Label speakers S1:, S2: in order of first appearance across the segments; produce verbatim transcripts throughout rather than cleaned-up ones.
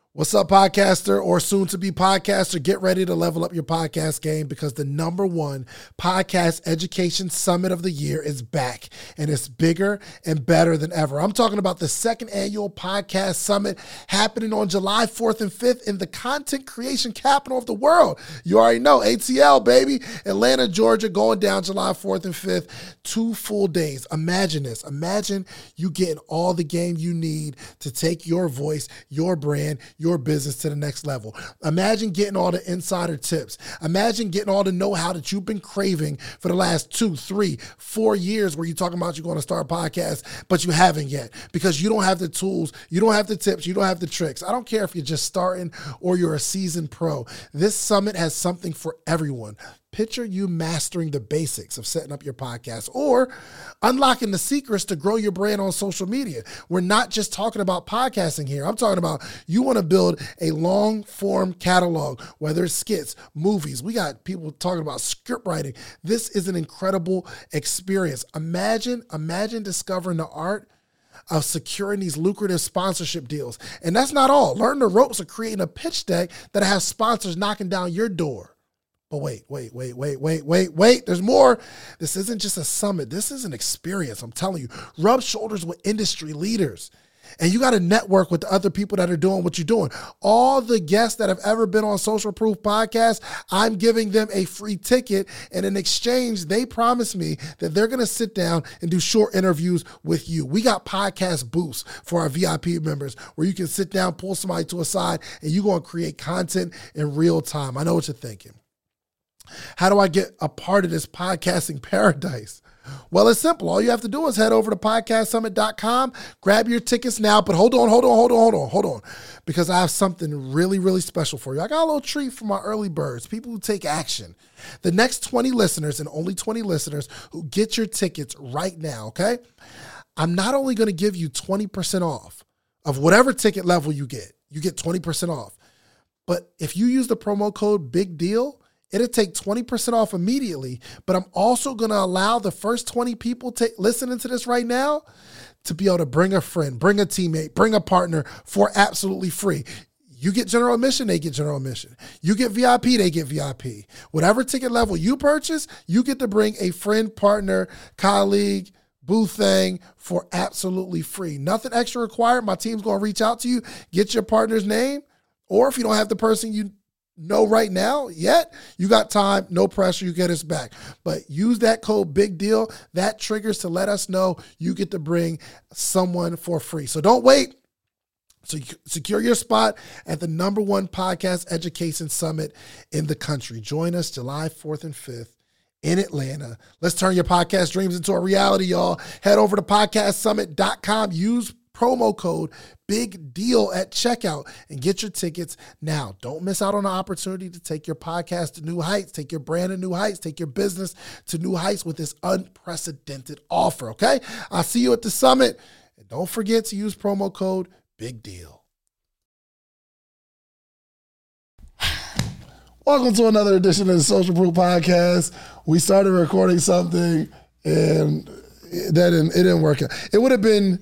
S1: What's up, podcaster or soon-to-be podcaster? Get ready to level up your podcast game because the number one podcast education summit of the year is back, and it's bigger and better than ever. I'm talking about the second annual podcast summit happening on July fourth and fifth in the content creation capital of the world. You already know, A T L, baby. Atlanta, Georgia, going down July fourth and fifth, two full days. Imagine this. Imagine you getting all the game you need to take your voice, your brand, your your business to the next level. Imagine getting all the insider tips. Imagine getting all the know-how that you've been craving for the last two, three, four years where you're talking about you're going to start a podcast, but you haven't yet because you don't have the tools, you don't have the tips, you don't have the tricks. I don't care if you're just starting or you're a seasoned pro. This summit has something for everyone. Picture you mastering the basics of setting up your podcast or unlocking the secrets to grow your brand on social media. We're not just talking about podcasting here. I'm talking about you want to build a long form catalog, whether it's skits, movies. We got people talking about script writing. This is an incredible experience. Imagine, imagine discovering the art of securing these lucrative sponsorship deals. And that's not all. Learn the ropes of creating a pitch deck that has sponsors knocking down your door. But wait, wait, wait, wait, wait, wait, wait. There's more. This isn't just a summit. This is an experience. I'm telling you, rub shoulders with industry leaders. And you got to network with the other people that are doing what you're doing. All the guests that have ever been on Social Proof Podcast, I'm giving them a free ticket. And in exchange, they promise me that they're going to sit down and do short interviews with you. We got podcast booths for our V I P members where you can sit down, pull somebody to a side, and you're going to create content in real time. I know what you're thinking. How do I get a part of this podcasting paradise? Well, it's simple. All you have to do is head over to podcast summit dot com, grab your tickets now. But hold on, hold on, hold on, hold on, hold on. Because I have something really, really special for you. I got a little treat for my early birds, people who take action. The next twenty listeners and only twenty listeners who get your tickets right now, okay? I'm not only going to give you twenty percent off of whatever ticket level you get. You get twenty percent off. But if you use the promo code Big Deal, it'll take twenty percent off immediately, but I'm also going to allow the first twenty people to, listening to this right now to be able to bring a friend, bring a teammate, bring a partner for absolutely free. You get general admission, they get general admission. You get V I P, they get V I P. Whatever ticket level you purchase, you get to bring a friend, partner, colleague, booth thing for absolutely free. Nothing extra required. My team's going to reach out to you, get your partner's name, or if you don't have the person you know right now yet, you got time, no pressure, you get us back. But use that code Big Deal. That triggers to let us know you get to bring someone for free. So don't wait. So secure your spot at the number one podcast education summit in the country. Join us July fourth and fifth in Atlanta. Let's turn your podcast dreams into a reality, y'all. Head over to podcast summit dot com. Use promo code Big Deal at checkout and get your tickets now. Don't miss out on the opportunity to take your podcast to new heights, take your brand to new heights, take your business to new heights with this unprecedented offer, okay? I'll see you at the summit. And don't forget to use promo code Big Deal. Welcome to another edition of the Social Proof Podcast. We started recording something and that didn't, it didn't work out. It would have been,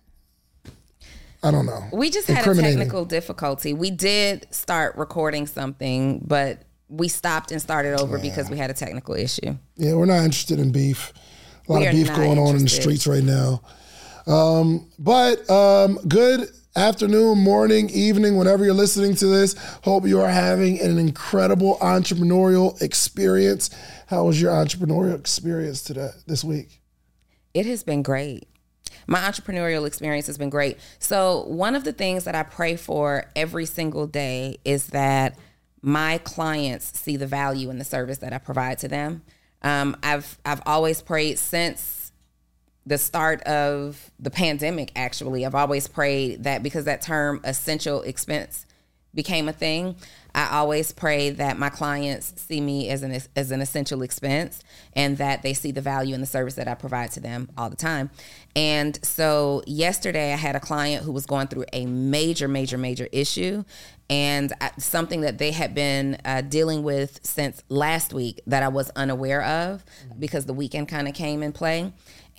S1: I don't know.
S2: We just had a technical difficulty. We did start recording something, but we stopped and started over yeah. because we had a technical issue.
S1: Yeah, we're not interested in beef. A lot we of beef going interested. on in the streets right now. Um, but um, good afternoon, morning, evening, whenever you're listening to this. Hope you are having an incredible entrepreneurial experience. How was your entrepreneurial experience today, this week?
S2: It has been great. My entrepreneurial experience has been great. So one of the things that I pray for every single day is that my clients see the value in the service that I provide to them. Um, I've I've always prayed since the start of the pandemic, actually. I've always prayed that because that term essential expense became a thing, I always pray that my clients see me as an as an essential expense and that they see the value in the service that I provide to them all the time. And so yesterday I had a client who was going through a major, major, major issue and something that they had been uh, dealing with since last week that I was unaware of because the weekend kind of came in play.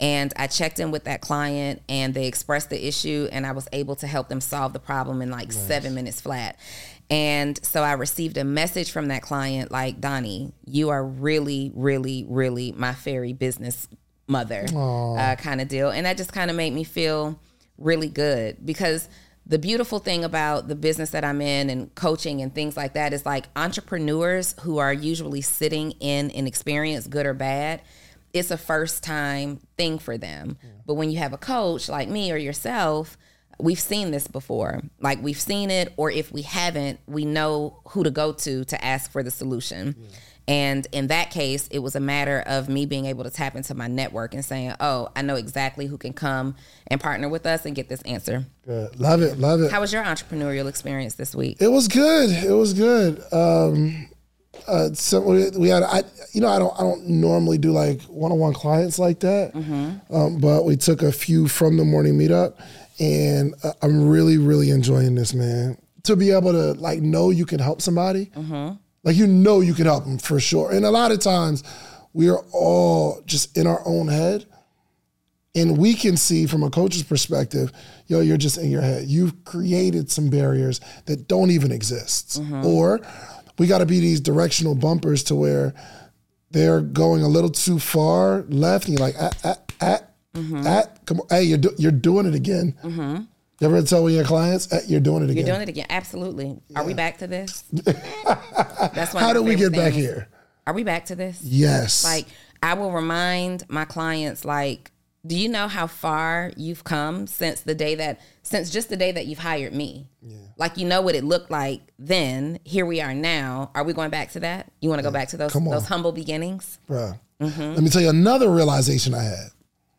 S2: And I checked in with that client and they expressed the issue and I was able to help them solve the problem in like nice. seven minutes flat. And so I received a message from that client like, Donnie, you are really, really, really my fairy business mother uh, kind of deal. And that just kind of made me feel really good, because the beautiful thing about the business that I'm in and coaching and things like that is like entrepreneurs who are usually sitting in an experience, good or bad, it's a first time thing for them. Yeah. But when you have a coach like me or yourself, we've seen this before. Like we've seen it, or if we haven't, we know who to go to to ask for the solution. Yeah. And in that case, it was a matter of me being able to tap into my network and saying, oh, I know exactly who can come and partner with us and get this answer.
S1: Good. Love it. Love it.
S2: How was your entrepreneurial experience this week?
S1: It was good. It was good. Um, uh, so we, we had, I, you know, I don't, I don't normally do like one-on-one clients like that. Mm-hmm. Um, but we took a few from the morning meetup, and uh, I'm really, really enjoying this, man. To be able to like know you can help somebody. Mm-hmm. Like, you know you can help them for sure. And a lot of times we are all just in our own head, and we can see from a coach's perspective, yo, you're just in your head. You've created some barriers that don't even exist. Mm-hmm. Or we got to be these directional bumpers to where they're going a little too far left, and you're like, at, at, at, mm-hmm. at, come on, hey, you're, do, you're doing it again. Mm-hmm. You ever tell your clients, eh, you're doing it again? You're
S2: doing it again. Absolutely. Yeah. Are we back to this? That's one
S1: How
S2: did
S1: we get back
S2: things.
S1: here?
S2: Are we back to this?
S1: Yes.
S2: Like, I will remind my clients, like, do you know how far you've come since the day that, since just the day that you've hired me? Yeah. Like, you know what it looked like then. Here we are now. Are we going back to that? You want to go back to those those humble beginnings?
S1: Bruh. Mm-hmm. Let me tell you another realization I had.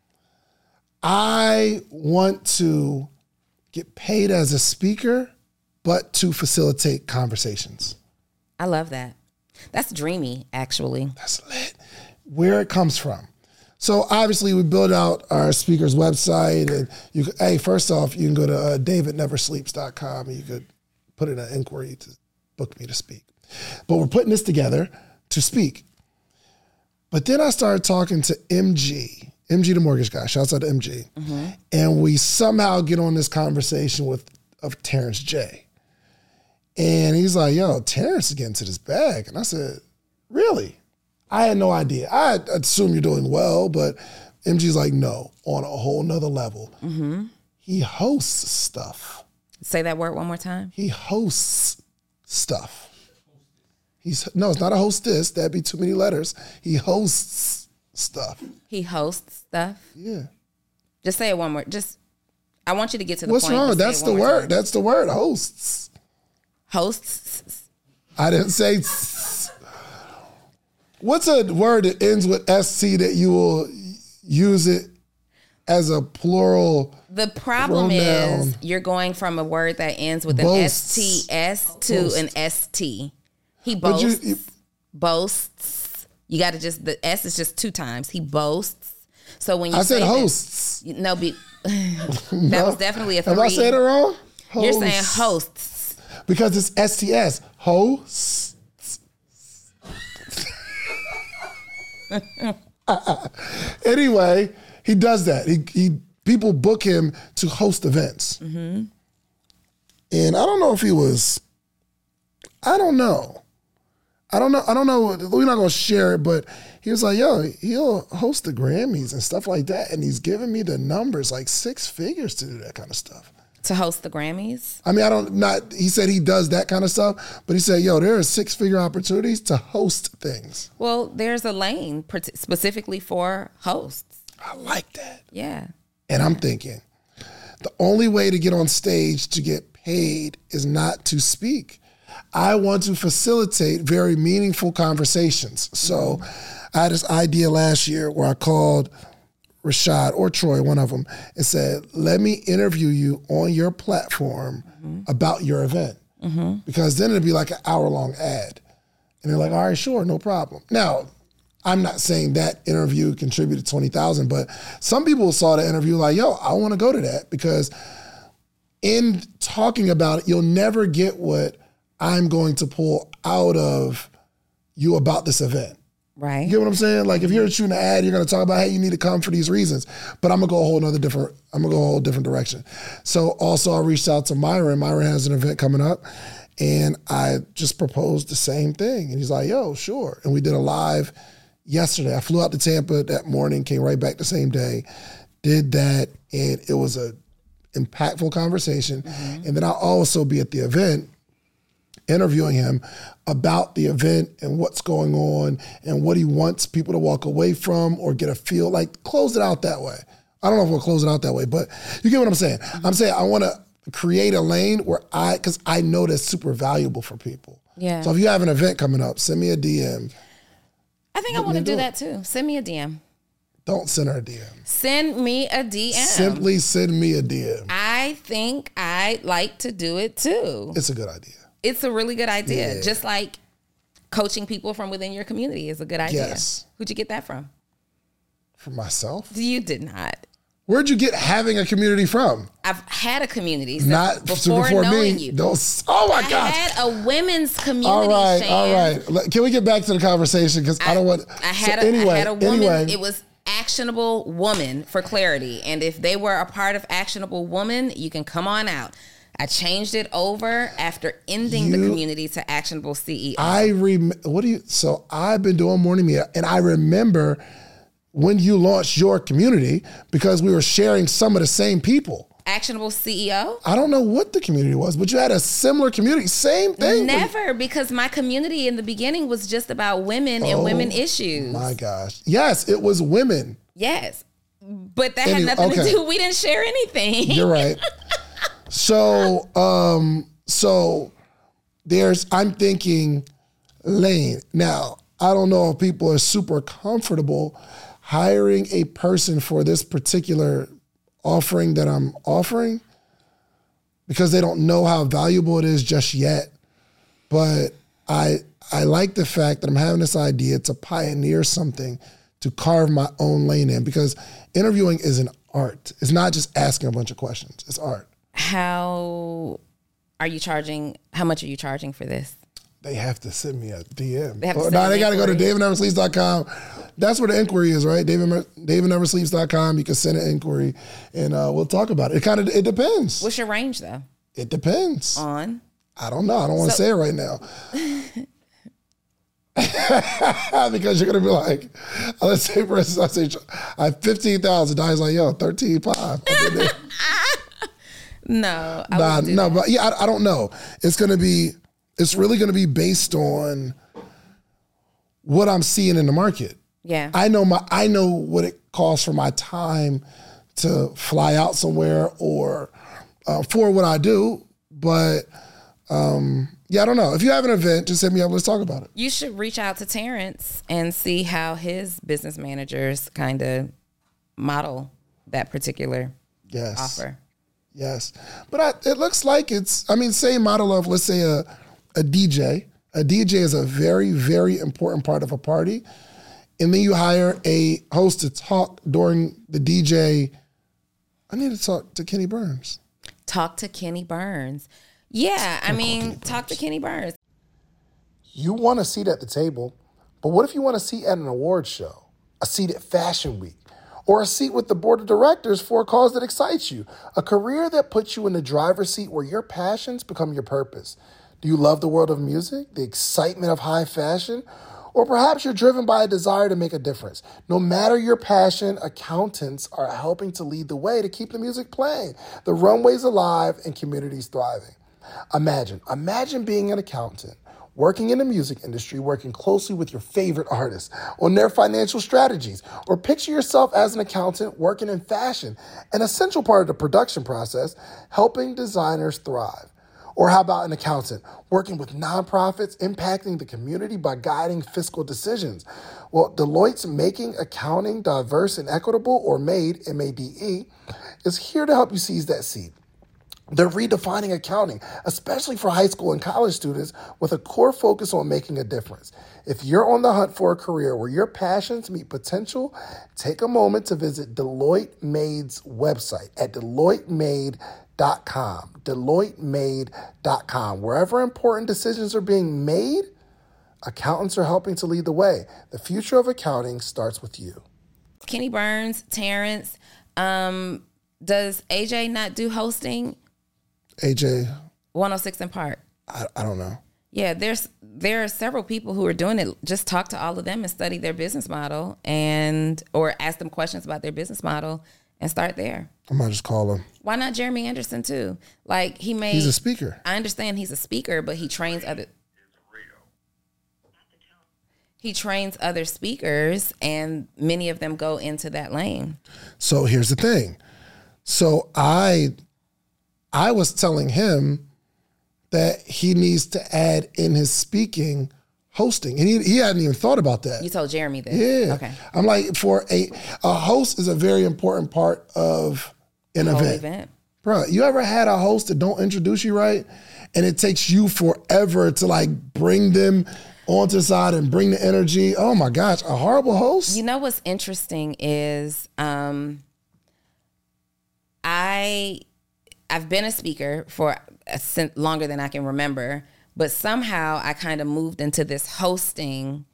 S1: I want to get paid as a speaker, but to facilitate conversations.
S2: I love that. That's dreamy, actually.
S1: That's lit. Where it comes from. So obviously we build out our speaker's website, and you could, hey, first off, you can go to uh, david never sleeps dot com and you could put in an inquiry to book me to speak. But we're putting this together to speak. But then I started talking to M G, M G the mortgage guy, shouts out to M G. Mm-hmm. And we somehow get on this conversation with of Terrence J. And he's like, yo, Terrence is getting to this bag. And I said, really? I had no idea. I assume you're doing well, but M G's like, no, on a whole nother level. Mm-hmm. He hosts stuff.
S2: Say that word one more time.
S1: He hosts stuff. He's no, it's not a hostess. That'd be too many letters. He hosts stuff.
S2: He hosts stuff?
S1: Yeah.
S2: Just say it one more. Just, I want you to get to the
S1: What's
S2: point.
S1: What's wrong? That's the word. Time. That's the word. Hosts.
S2: Hosts?
S1: I didn't say. What's a word that ends with S T that you will use it as a plural?
S2: The problem pronoun? Is you're going from a word that ends with boasts. An S T S to boasts. An S T. He boasts. You, you, boasts. You got to just, the S is just two times. He boasts. So when you
S1: I
S2: say
S1: said hosts.
S2: That, no, be, that
S1: no.
S2: was definitely a three.
S1: Have I said it wrong?
S2: Hosts. You're saying hosts.
S1: Because it's S T S. Hosts. Anyway, he does that. He, he people book him to host events. Mm-hmm. And I don't know if he was, I don't know. I don't know. I don't know. We're not going to share it, but he was like, yo, he'll host the Grammys and stuff like that. And he's giving me the numbers, like six figures to do that kind of stuff.
S2: To host the Grammys?
S1: I mean, I don't, not, he said he does that kind of stuff, but he said, yo, there are six figure opportunities to host things.
S2: Well, there's a lane specifically for hosts.
S1: I like that.
S2: Yeah.
S1: And I'm thinking, the only way to get on stage to get paid is not to speak. I want to facilitate very meaningful conversations. So mm-hmm. I had this idea last year where I called Rashad or Troy, one of them, and said, let me interview you on your platform mm-hmm. about your event. Mm-hmm. Because then it'd be like an hour long ad. And they're like, all right, sure, no problem. Now, I'm not saying that interview contributed twenty thousand, but some people saw the interview like, yo, I want to go to that, because in talking about it, you'll never get what I'm going to pull out of you about this event.
S2: Right.
S1: You get what I'm saying? Like if you're shooting an ad, you're going to talk about, hey, you need to come for these reasons. But I'm going to go a whole another different, I'm going to go a whole different direction. So also I reached out to Myron. Myron has an event coming up and I just proposed the same thing. And he's like, yo, sure. And we did a live yesterday. I flew out to Tampa that morning, came right back the same day, did that. And it was a impactful conversation. Mm-hmm. And then I'll also be at the event interviewing him about the event and what's going on and what he wants people to walk away from or get a feel, like close it out that way. I don't know if we'll close it out that way, but you get what I'm saying. Mm-hmm. I'm saying I want to create a lane where I, because I know that's super valuable for people.
S2: Yeah.
S1: So if you have an event coming up, send me a D M.
S2: I think I want to do that too. Send me a D M.
S1: Don't send her a D M.
S2: Send me a D M.
S1: Simply send me a D M.
S2: I think I'd like to do it too.
S1: It's a good idea.
S2: It's a really good idea.
S1: Yeah.
S2: Just like coaching people from within your community is a good idea.
S1: Yes.
S2: Who'd you get that from?
S1: From myself?
S2: You did not.
S1: Where'd you get having a community from?
S2: I've had a community since
S1: Not
S2: before,
S1: before
S2: knowing
S1: me.
S2: you.
S1: Those, oh my
S2: I
S1: gosh.
S2: had a women's community.
S1: All right,
S2: Shan.
S1: all right. Let- Can we get back to the conversation? Because I, I don't want.
S2: I had,
S1: so
S2: a,
S1: anyway,
S2: I had a woman.
S1: Anyway,
S2: It was actionable woman for clarity. And if they were a part of actionable woman, you can come on out. I changed it over after ending
S1: You-
S2: the community to actionable C E O.
S1: I rem. What do you? So I've been doing morning media, and I remember when you launched your community because we were sharing some of the same people.
S2: Actionable C E O?
S1: I don't know what the community was, but you had a similar community. Same thing.
S2: Never, because my community in the beginning was just about women and
S1: Oh,
S2: women issues.
S1: My gosh. Yes, it was women.
S2: Yes. But that
S1: Any-
S2: had nothing
S1: okay.
S2: to do. We didn't share anything.
S1: You're right. So, um, so there's, I'm thinking lane. Now, I don't know if people are super comfortable hiring a person for this particular offering that I'm offering because they don't know how valuable it is just yet. But I, I like the fact that I'm having this idea to pioneer something, to carve my own lane in, because interviewing is an art. It's not just asking a bunch of questions. It's art.
S2: How are you charging? How much are you charging for this?
S1: They have to send me a D M.
S2: They have to
S1: Oh,
S2: send
S1: no,
S2: an
S1: they got to go to
S2: inquiry.
S1: david never sleeps dot com. That's where the inquiry is, right? David david never sleeps dot com. You can send an inquiry, and uh, we'll talk about it. It kind of it depends.
S2: What's your range though?
S1: It depends.
S2: On
S1: I don't know. I don't want to
S2: So-
S1: say it right now. Because you're gonna be like, let's say for instance, I say I have fifteen thousand. He's like, yo, thirteen five.
S2: no, I
S1: Nah,
S2: wouldn't do
S1: no,
S2: that.
S1: but yeah, I, I don't know. It's gonna be, it's really gonna be based on what I'm seeing in the market.
S2: Yeah.
S1: I know my, I know what it costs for my time to fly out somewhere or uh, for what I do, but um, yeah, I don't know. If you have an event, just hit me up. Let's talk about it.
S2: You should reach out to Terrence and see how his business managers kind of model that particular
S1: Yes.
S2: offer.
S1: Yes. But I, it looks like it's, I mean, same model of, let's say, a, a D J. A D J is a very, very important part of a party. And then you hire a host to talk during the D J. I need to talk to Kenny Burns.
S2: Talk to Kenny Burns. Yeah, I mean, talk to Kenny Burns.
S1: You want a seat at the table, but what if you want a seat at an award show, a seat at Fashion Week, or a seat with the board of directors for a cause that excites you, a career that puts you in the driver's seat where your passions become your purpose? Do you love the world of music, the excitement of high fashion, or perhaps you're driven by a desire to make a difference? No matter your passion, accountants are helping to lead the way to keep the music playing, the runways alive, and communities thriving. Imagine, imagine being an accountant, working in the music industry, working closely with your favorite artists on their financial strategies. Or picture yourself as an accountant working in fashion, an essential part of the production process, helping designers thrive. Or how about an accountant working with nonprofits, impacting the community by guiding fiscal decisions? Well, Deloitte's Making Accounting Diverse and Equitable, or MADE, M A D E, is here to help you seize that seat. They're redefining accounting, especially for high school and college students, with a core focus on making a difference. If you're on the hunt for a career where your passions meet potential, take a moment to visit Deloitte Made's website at deloitte made dot com. deloitte made dot com. Wherever important decisions are being made, Accountants are helping to lead the way. The future of accounting starts with you.
S2: Kenny Burns, Terrence. Um, does A J not do hosting?
S1: A J?
S2: one oh six in Park.
S1: I, I don't know.
S2: Yeah, there's there are several people who are doing it. Just talk to all of them and study their business model, and or ask them questions about their business model and start there.
S1: I might just call him.
S2: Why not Jeremy Anderson too? Like he made.
S1: He's a speaker.
S2: I understand he's a speaker, but he trains other. He trains other speakers, and many of them go into that lane.
S1: So here's the thing. So I, I was telling him that he needs to add in his speaking hosting, and he he hadn't even thought about that.
S2: You told Jeremy this.
S1: Yeah.
S2: Okay.
S1: I'm like, for a a host is a very important part of an
S2: Whole
S1: event.
S2: event.
S1: Bro, you ever had a host that don't introduce you right, and it takes you forever to like bring them onto the side and bring the energy? Oh my gosh, a horrible host.
S2: You know what's interesting is um, I I've been a speaker for a, since longer than I can remember, but somehow I kind of moved into this hosting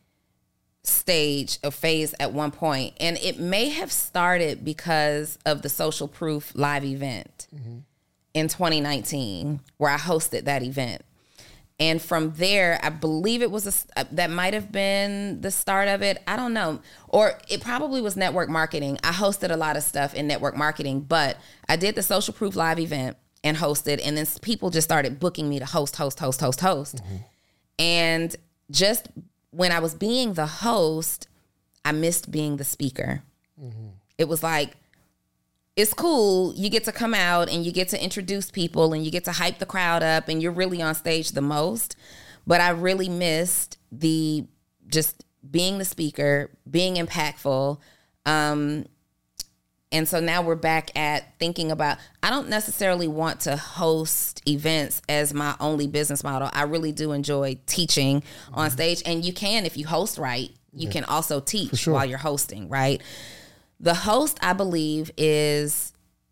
S2: stage of phase at one point, and it may have started because of the Social Proof live event mm-hmm. in twenty nineteen, where I hosted that event. And from there, I believe it was a, that might have been the start of it. I don't know. Or it probably was network marketing. I hosted a lot of stuff in network marketing, but I did the Social Proof live event and hosted. And then people just started booking me to host, host, host, host, host. Mm-hmm. And just when I was being the host, I missed being the speaker. Mm-hmm. It was like, it's cool. You get to come out and you get to introduce people and you get to hype the crowd up and you're really on stage the most. But I really missed the just being the speaker, being impactful. Um, and so now we're back at thinking about, I don't necessarily want to host events as my only business model. I really do enjoy teaching mm-hmm. on stage. And you can, if you host right, you yeah. can also teach sure. while you're hosting, right? The host, I believe, is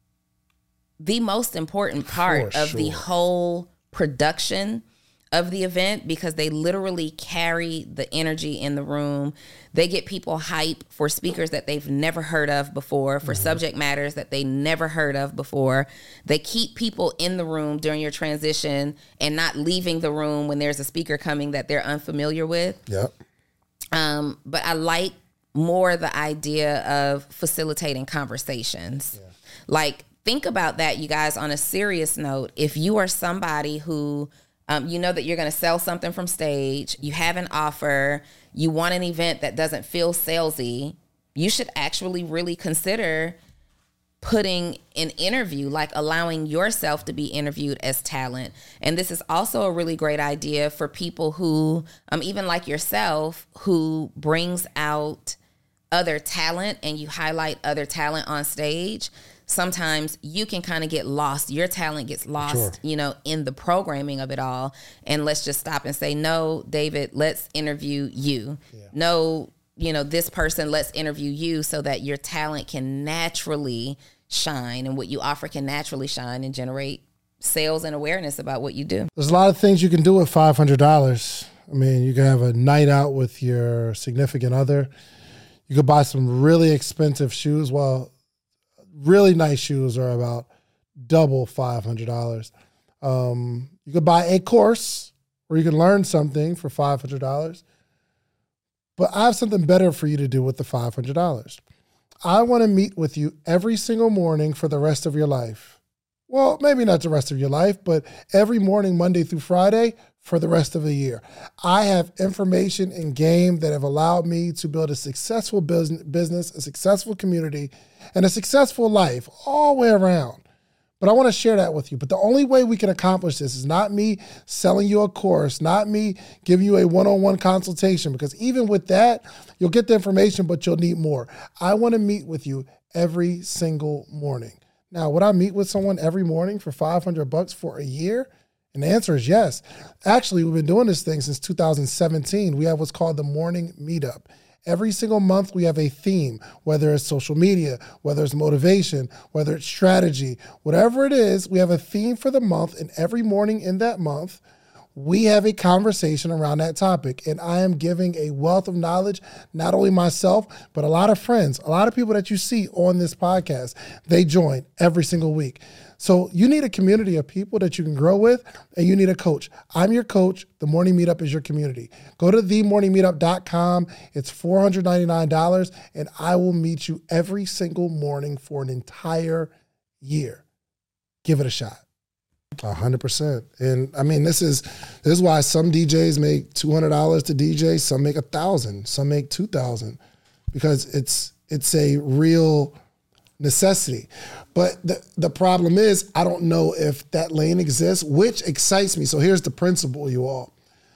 S2: the most important part For of sure. the whole production of the event, because they literally carry the energy in the room. They get people hype for speakers that they've never heard of before, for mm-hmm. subject matters that they never heard of before. They keep people in the room during your transition and not leaving the room when there's a speaker coming that they're unfamiliar with.
S1: Yep.
S2: Um, but I like more the idea of facilitating conversations. Yeah. Like, think about that, you guys, on a serious note. If you are somebody who, um, you know that you're going to sell something from stage, you have an offer, you want an event that doesn't feel salesy, you should actually really consider putting an interview, like allowing yourself to be interviewed as talent. And this is also a really great idea for people who, um, even like yourself, who brings out other talent and you highlight other talent on stage. Sometimes you can kind of get lost. Your talent gets lost, sure. you know, in the programming of it all. And let's just stop and say, no, David, let's interview you. Yeah. No, you know, this person, let's interview you, so that your talent can naturally shine and what you offer can naturally shine and generate sales and awareness about what you do.
S1: There's a lot of things you can do with five hundred dollars. I mean, you can have a night out with your significant other. You could buy some really expensive shoes. Well, really nice shoes are about double five hundred dollars. Um, you could buy a course where you can learn something for five hundred dollars. But I have something better for you to do with the five hundred dollars. I want to meet with you every single morning for the rest of your life. Well, maybe not the rest of your life, but every morning, Monday through Friday, for the rest of the year. I have information and game that have allowed me to build a successful business, a successful community, and a successful life all the way around. But I want to share that with you. But the only way we can accomplish this is not me selling you a course, not me giving you a one-on-one consultation, because even with that, you'll get the information, but you'll need more. I want to meet with you every single morning. Now, would I meet with someone every morning for five hundred bucks for a year? And the answer is yes. Actually, we've been doing this thing since two thousand seventeen. We have what's called the Morning Meetup. Every single month, we have a theme, whether it's social media, whether it's motivation, whether it's strategy, whatever it is, we have a theme for the month. And every morning in that month, we have a conversation around that topic. And I am giving a wealth of knowledge, not only myself, but a lot of friends, a lot of people that you see on this podcast. They join every single week. So you need a community of people that you can grow with, and you need a coach. I'm your coach. The Morning Meetup is your community. Go to the morning meetup dot com. It's four hundred ninety-nine dollars, and I will meet you every single morning for an entire year. Give it a shot. A hundred percent. And I mean, this is this is why some D Js make two hundred dollars to D J, some make a thousand, some make two thousand, because it's it's a real necessity. But the, the problem is, I don't know if that lane exists, which excites me. So here's the principle, you all.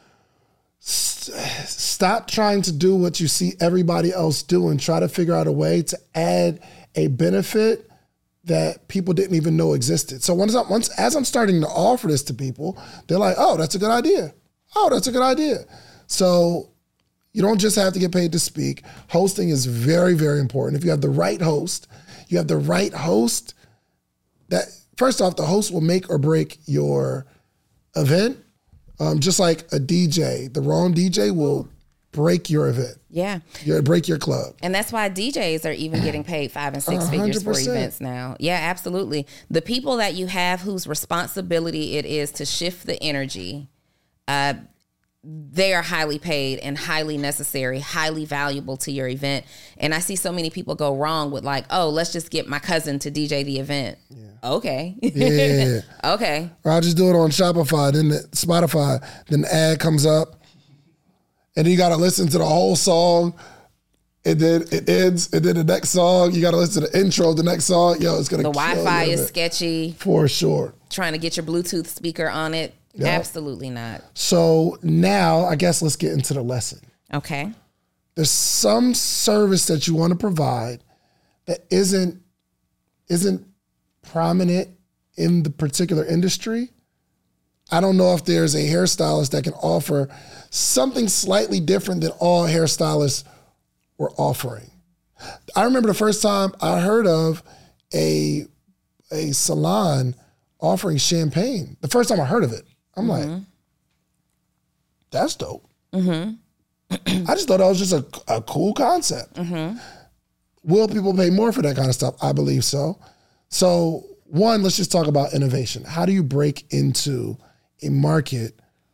S1: S- stop trying to do what you see everybody else do and try to figure out a way to add a benefit that people didn't even know existed. So once, I, once as I'm starting to offer this to people, they're like, oh, that's a good idea. Oh, that's a good idea. So you don't just have to get paid to speak. Hosting is very, very important. If you have the right host, you have the right host, that first off, the host will make or break your event. Um, just like a D J, the wrong D J will break your event.
S2: Yeah.
S1: You break your club.
S2: And that's why D Js are even getting paid five and six figures for events now. Yeah, absolutely. The people that you have whose responsibility it is to shift the energy, uh, they are highly paid and highly necessary, highly valuable to your event. And I see so many people go wrong with like, oh, let's just get my cousin to D J the event. Yeah. Okay.
S1: Yeah.
S2: Okay.
S1: Or I'll just do it on Shopify, then the, Spotify, then the ad comes up, and you got to listen to the whole song, and then it ends, and then the next song, you got to listen to the intro, the next song. Yo, it's going to
S2: The Wi-Fi is sketchy.
S1: For sure.
S2: Trying to get your Bluetooth speaker on it. Yep. Absolutely not.
S1: So now I guess let's get into the lesson.
S2: Okay.
S1: There's some service that you want to provide that isn't isn't prominent in the particular industry. I don't know if there's a hairstylist that can offer something slightly different than all hairstylists were offering. I remember the first time I heard of a a salon offering champagne. The first time I heard of it. I'm mm-hmm. like, that's dope. Mm-hmm. I just thought that was just a, a cool concept. Mm-hmm. Will people pay more for that kind of stuff? I believe so. So one, let's just talk about innovation. How do you break into a market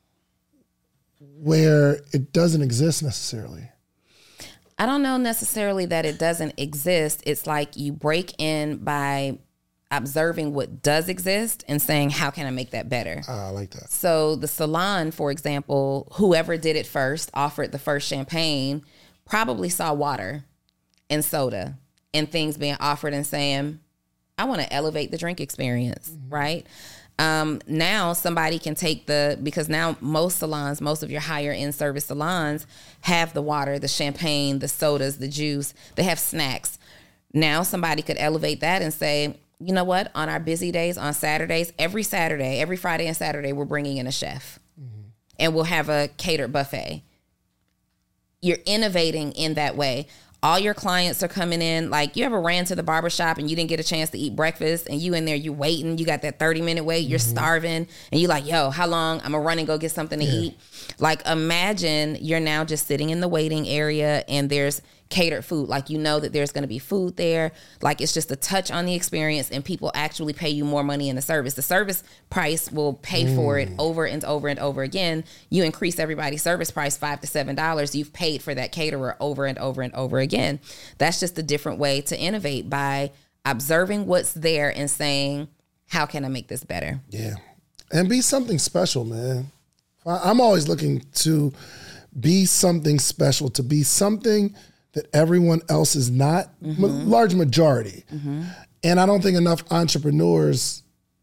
S1: where it doesn't exist necessarily?
S2: I don't know necessarily that it doesn't exist. It's like you break in by observing what does exist and saying, how can I make that better?
S1: Uh, I like that.
S2: So the salon, for example, whoever did it first, offered the first champagne, probably saw water and soda and things being offered and saying, I want to elevate the drink experience, mm-hmm. right? Um, now somebody can take the, because now most salons, most of your higher end service salons have the water, the champagne, the sodas, the juice, they have snacks. Now somebody could elevate that and say, you know what? On our busy days, on Saturdays, every Saturday, every Friday and Saturday, we're bringing in a chef. Mm-hmm. And we'll have a catered buffet. You're innovating in that way. All your clients are coming in. Like, you ever ran to the barbershop and you didn't get a chance to eat breakfast, and you in there, you waiting, you got that thirty minute wait, you're mm-hmm. starving, and you like, yo, how long? I'm gonna run and go get something to yeah. eat. Like, imagine you're now just sitting in the waiting area and there's catered food. Like, you know that there's going to be food there. Like, it's just a touch on the experience, and people actually pay you more money in the service. The service price will pay mm. for it over and over and over again. You increase everybody's service price five to seven dollars. You've paid for that caterer over and over and over again. That's just a different way to innovate, by observing what's there and saying, how can I make this better?
S1: Yeah. And be something special, man. I'm always looking to be something special, to be something that everyone else is not, mm-hmm. ma- large majority. Mm-hmm. And I don't think enough entrepreneurs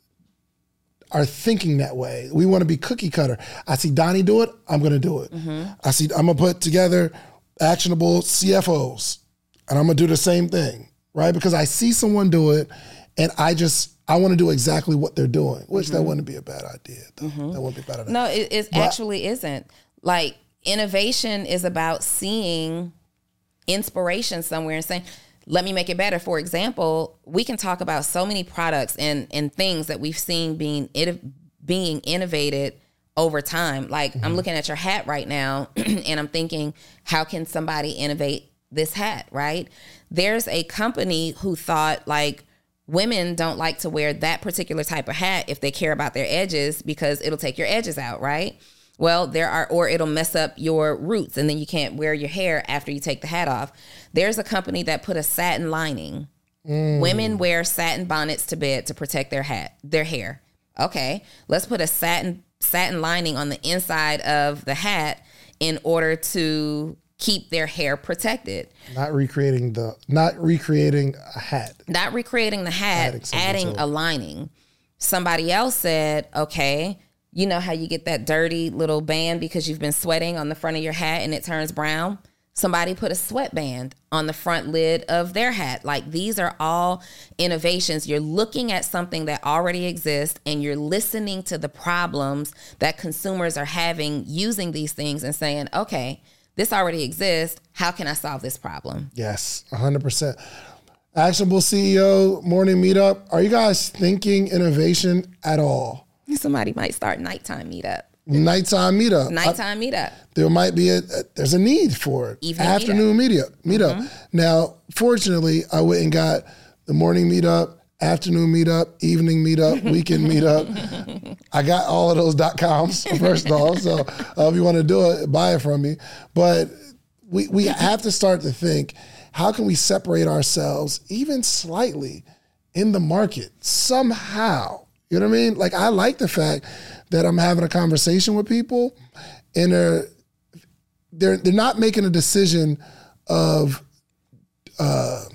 S1: are thinking that way. We want to be cookie cutter. I see Donnie do it, I'm going to do it. Mm-hmm. I see, I'm going to put together actionable C F Os, and I'm going to do the same thing, right? Because I see someone do it, and I just, I want to do exactly what they're doing, which mm-hmm. that wouldn't be a bad idea. Though. Mm-hmm. That wouldn't be a bad idea.
S2: No, it, it actually isn't. Like, innovation is about seeing inspiration somewhere and saying, let me make it better. For example, we can talk about so many products and, and things that we've seen being it, being innovated over time. Like mm-hmm. I'm looking at your hat right now and I'm thinking, how can somebody innovate this hat, right? There's a company who thought like women don't like to wear that particular type of hat if they care about their edges because it'll take your edges out, right? Well, there are, or it'll mess up your roots and then you can't wear your hair after you take the hat off. There's a company that put a satin lining. Mm. Women wear satin bonnets to bed to protect their hat, their hair. Okay, let's put a satin satin lining on the inside of the hat in order to keep their hair protected.
S1: Not recreating the, not recreating a hat.
S2: Not recreating the hat, adding, adding a lining. Somebody else said, okay, you know how you get that dirty little band because you've been sweating on the front of your hat and it turns brown? Somebody put a sweatband on the front lid of their hat. Like these are all innovations. You're looking at something that already exists and you're listening to the problems that consumers are having using these things and saying, okay, this already exists. How can I solve this problem?
S1: Yes, one hundred percent. Actionable C E O Morning Meetup. Are you guys thinking innovation at all?
S2: Somebody might start nighttime meetup.
S1: Nighttime meetup.
S2: Nighttime
S1: I,
S2: meetup.
S1: There might be a, a there's a need for it.
S2: Evening
S1: Afternoon meetup. Meetup. Mm-hmm. Now, fortunately, I went and got the morning meetup, afternoon meetup, evening meetup, weekend meetup. I got all of those dot coms first of all. So uh, if you want to do it, buy it from me. But we we have to start to think, how can we separate ourselves even slightly in the market somehow? You know what I mean? Like, I like the fact that I'm having a conversation with people and they're, they're, they're not making a decision of uh,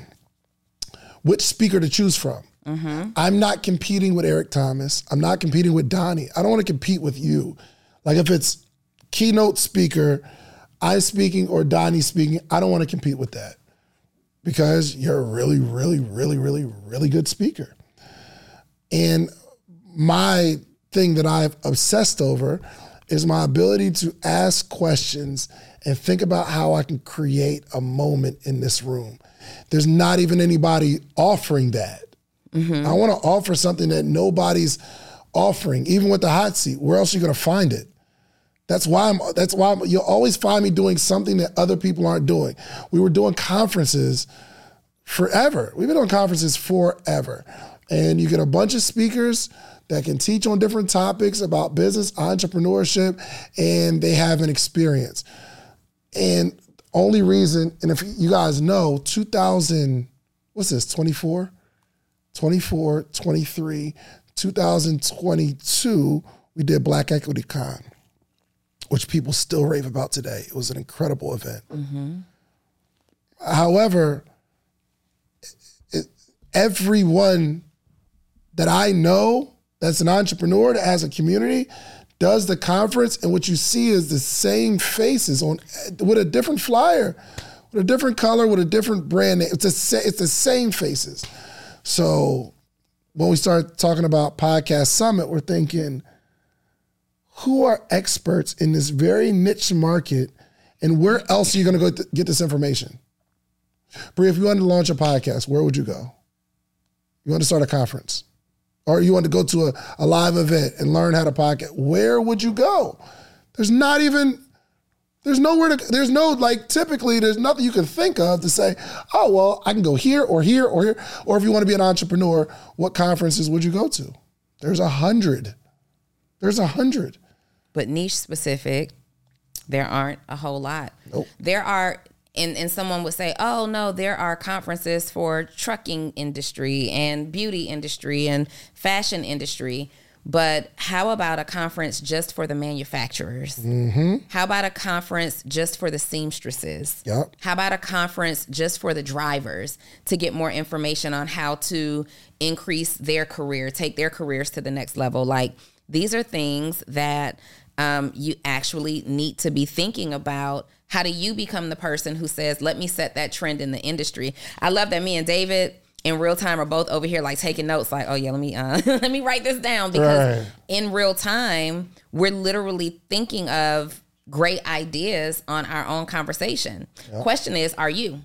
S1: which speaker to choose from. Mm-hmm. I'm not competing with Eric Thomas. I'm not competing with Donnie. I don't want to compete with you. Like if it's keynote speaker, I speaking or Donnie speaking, I don't want to compete with that because you're a really, really, really, really, really good speaker. And my thing that I've obsessed over is my ability to ask questions and think about how I can create a moment in this room. There's not even anybody offering that. Mm-hmm. I want to offer something that nobody's offering, even with the hot seat. Where else are you going to find it? That's why I'm, that's why I'm, you'll always find me doing something that other people aren't doing. We were doing conferences forever. We've been doing conferences forever. And you get a bunch of speakers that can teach on different topics about business, entrepreneurship, and they have an experience. And only reason, and if you guys know, two thousand, what's this, twenty-four? twenty-four, twenty-three, two thousand twenty-two, we did Black Equity Con, which people still rave about today. It was an incredible event. Mm-hmm. However, it, everyone that I know that's an entrepreneur that has a community does the conference, and what you see is the same faces on with a different flyer, with a different color, with a different brand name. It's a, it's the same faces. So when we start talking about Podcast Summit, we're thinking, who are experts in this very niche market, and where else are you going to go to get this information? Brie, if you wanted to launch a podcast, where would you go? You want to start a conference? Or you want to go to a, a live event and learn how to podcast, where would you go? There's not even, there's nowhere to, there's no, like typically there's nothing you can think of to say, oh, well, I can go here or here or here. Or if you want to be an entrepreneur, what conferences would you go to? There's a hundred. There's a hundred.
S2: But niche specific, there aren't a whole lot.
S1: Nope.
S2: There are, And, and someone would say, oh, no, there are conferences for trucking industry and beauty industry and fashion industry. But how about a conference just for the manufacturers? Mm-hmm. How about a conference just for the seamstresses?
S1: Yep.
S2: How about a conference just for the drivers to get more information on how to increase their career, take their careers to the next level? Like, these are things that um, you actually need to be thinking about. How do you become the person who says, let me set that trend in the industry? I love that me and David in real time are both over here like taking notes like, oh yeah, let me uh, let me write this down, because right. in real time, we're literally thinking of great ideas on our own conversation. Yep. Question is, are you?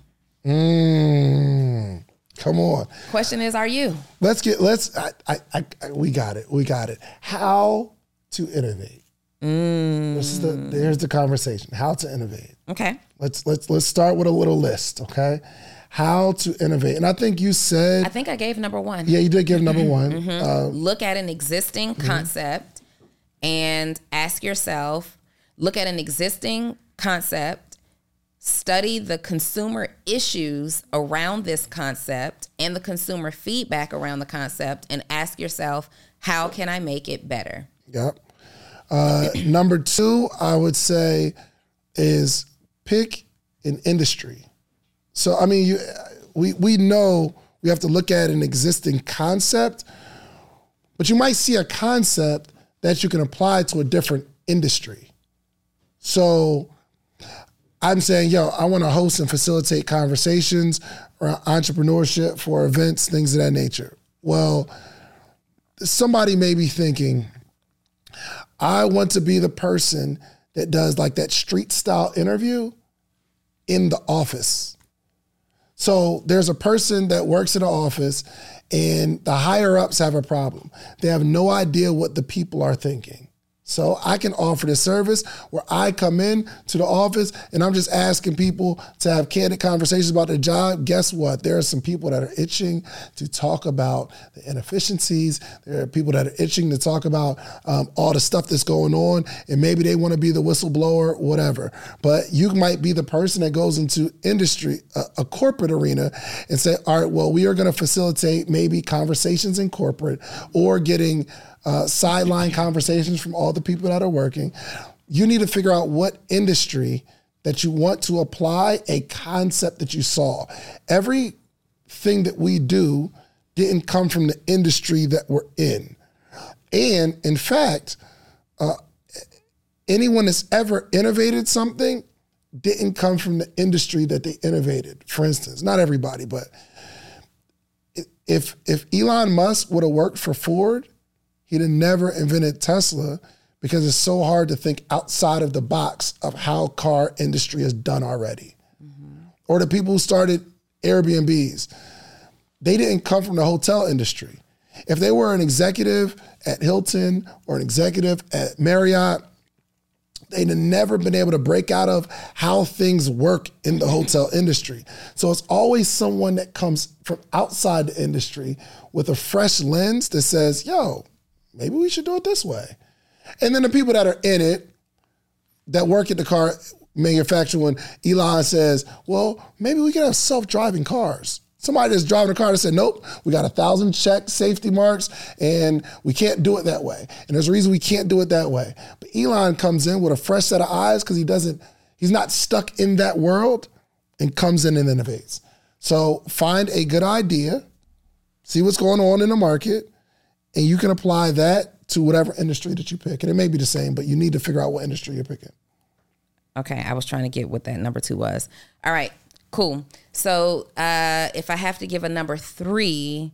S1: Mm, come on.
S2: Question is, are you?
S1: Let's get, let's, I, I, I, we got it. We got it. How to innovate.
S2: Mm.
S1: This is the there's the conversation. How to innovate.
S2: Okay.
S1: Let's let's let's start with a little list, okay? How to innovate. And I think you said
S2: I think I gave number one.
S1: Yeah, you did give number one.
S2: Mm-hmm.
S1: Uh,
S2: look at an existing mm-hmm. concept and ask yourself, look at an existing concept, study the consumer issues around this concept and the consumer feedback around the concept, and ask yourself, how can I make it better?
S1: Yep. Uh, number two, I would say, is pick an industry. So, I mean, you, we we know we have to look at an existing concept, but you might see a concept that you can apply to a different industry. So I'm saying, yo, I want to host and facilitate conversations around entrepreneurship for events, things of that nature. Well, somebody may be thinking, I want to be the person that does like that street style interview in the office. So there's a person that works in the office and the higher ups have a problem. They have no idea what the people are thinking. So I can offer this service where I come in to the office and I'm just asking people to have candid conversations about their job. Guess what? There are some people that are itching to talk about the inefficiencies. There are people that are itching to talk about um, all the stuff that's going on, and maybe they want to be the whistleblower, whatever. But you might be the person that goes into industry, a, a corporate arena, and say, all right, well, we are going to facilitate maybe conversations in corporate or getting Uh, sideline conversations from all the people that are working. You need to figure out what industry that you want to apply a concept that you saw. Everything that we do didn't come from the industry that we're in. And in fact, uh, anyone that's ever innovated something didn't come from the industry that they innovated. For instance, not everybody, but if if Elon Musk would have worked for Ford, he'd have never invented Tesla, because it's so hard to think outside of the box of how car industry is done already. Mm-hmm. Or the people who started Airbnbs, they didn't come from the hotel industry. If they were an executive at Hilton or an executive at Marriott, they'd have never been able to break out of how things work in the hotel industry. So it's always someone that comes from outside the industry with a fresh lens that says, yo, maybe we should do it this way. And then the people that are in it, that work at the car manufacturer, when Elon says, well, maybe we can have self-driving cars. Somebody that's driving a car that said, nope, we got a thousand check safety marks and we can't do it that way. And there's a reason we can't do it that way. But Elon comes in with a fresh set of eyes because he doesn't, he's not stuck in that world, and comes in and innovates. So find a good idea, see what's going on in the market, and you can apply that to whatever industry that you pick. And it may be the same, but you need to figure out what industry you're picking.
S2: Okay, I was trying to get what that number two was. All right, cool. So uh, if I have to give a number three,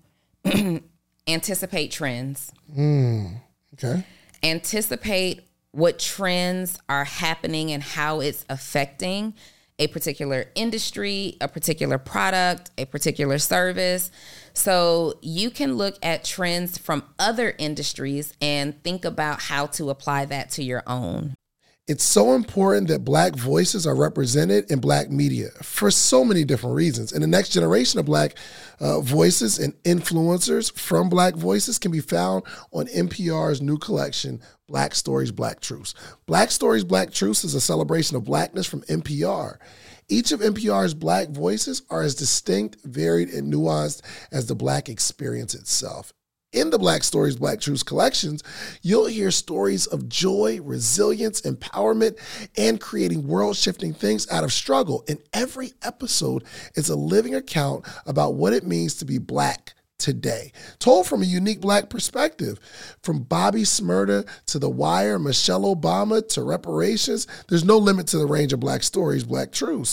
S2: anticipate trends.
S1: Mm, okay.
S2: Anticipate what trends are happening and how it's affecting a particular industry, a particular product, a particular service. So you can look at trends from other industries and think about how to apply that to your own.
S1: It's so important that Black voices are represented in Black media for so many different reasons. And the next generation of Black uh, voices and influencers from Black voices can be found on N P R's new collection, Black Stories, Black Truths. Black Stories, Black Truths is a celebration of Blackness from N P R. Each of N P R's Black voices are as distinct, varied, and nuanced as the Black experience itself. In the Black Stories, Black Truths collections, you'll hear stories of joy, resilience, empowerment, and creating world-shifting things out of struggle. And every episode is a living account about what it means to be Black today, told from a unique Black perspective. From Bobby Shmurda to The Wire, Michelle Obama to reparations, there's no limit to the range of Black stories, Black truths.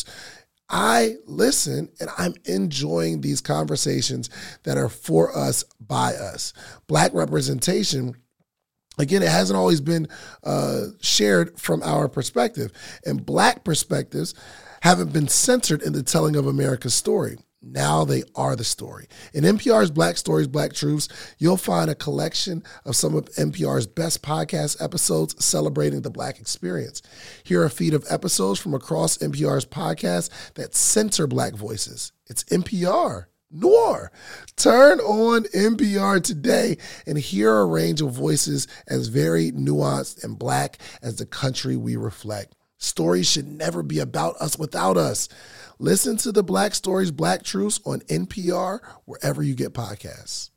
S1: I listen and I'm enjoying these conversations that are for us, by us. Black representation, again, it hasn't always been uh, shared from our perspective. And Black perspectives haven't been centered in the telling of America's story. Now they are the story. In N P R's Black Stories, Black Truths, you'll find a collection of some of N P R's best podcast episodes celebrating the Black experience. Here are a feed of episodes from across N P R's podcasts that center Black voices. It's N P R Noir. Turn on N P R today and hear a range of voices as very nuanced and Black as the country we reflect. Stories should never be about us without us. Listen to the Black Stories, Black Truths on N P R, wherever you get podcasts.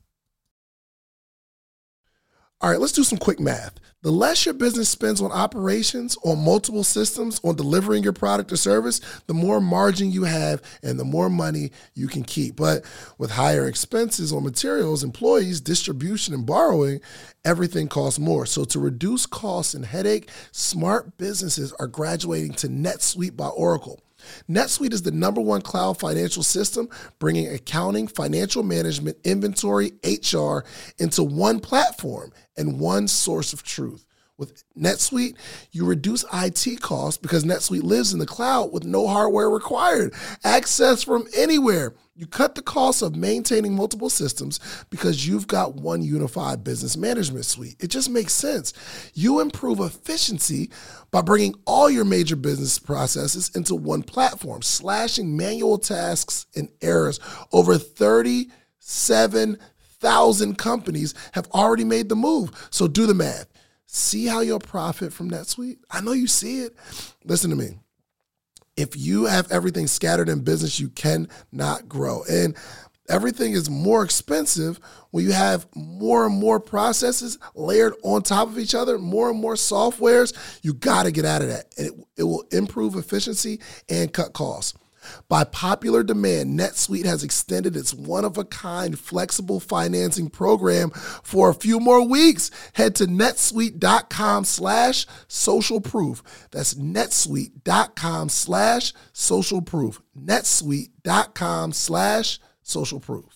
S1: All right, let's do some quick math. The less your business spends on operations, on multiple systems, on delivering your product or service, the more margin you have and the more money you can keep. But with higher expenses on materials, employees, distribution, and borrowing, everything costs more. So to reduce costs and headache, smart businesses are graduating to NetSuite by Oracle. NetSuite is the number one cloud financial system, bringing accounting, financial management, inventory, H R into one platform and one source of truth. With NetSuite, you reduce I T costs because NetSuite lives in the cloud with no hardware required. Access from anywhere. You cut the cost of maintaining multiple systems because you've got one unified business management suite. It just makes sense. You improve efficiency by bringing all your major business processes into one platform, slashing manual tasks and errors. Over thirty-seven thousand companies have already made the move. So do the math. See how you'll profit from NetSuite? I know you see it. Listen to me. If you have everything scattered in business, you cannot grow. And everything is more expensive when you have more and more processes layered on top of each other, more and more softwares. You got to get out of that. And it, it will improve efficiency and cut costs. By popular demand, NetSuite has extended its one-of-a-kind flexible financing program for a few more weeks. Head to netsuite.com slash social proof. That's netsuite.com slash social proof. netsuite.com slash social proof.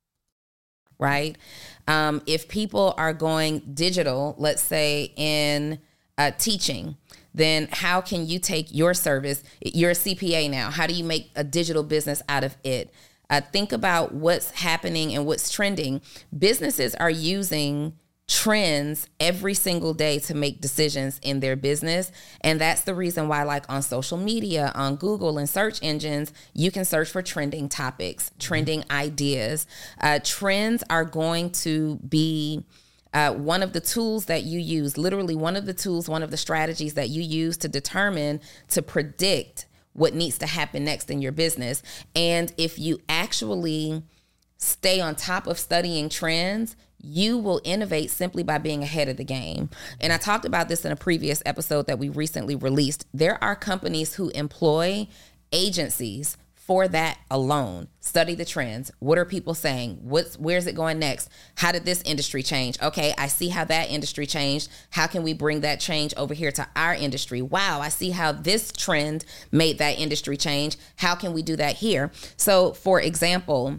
S2: Right? Um, if people are going digital, let's say in uh, teaching, then how can you take your service? You're a C P A now. How do you make a digital business out of it? Uh, think about what's happening and what's trending. Businesses are using trends every single day to make decisions in their business. And that's the reason why, like on social media, on Google and search engines, you can search for trending topics, trending ideas. Uh, trends are going to be Uh, one of the tools that you use, literally one of the tools, one of the strategies that you use to determine, to predict what needs to happen next in your business. And if you actually stay on top of studying trends, you will innovate simply by being ahead of the game. And I talked about this in a previous episode that we recently released. There are companies who employ agencies for that alone. Study the trends. What are people saying? What's, where's it going next? How did this industry change? Okay, I see how that industry changed. How can we bring that change over here to our industry? Wow, I see how this trend made that industry change. How can we do that here? So, for example,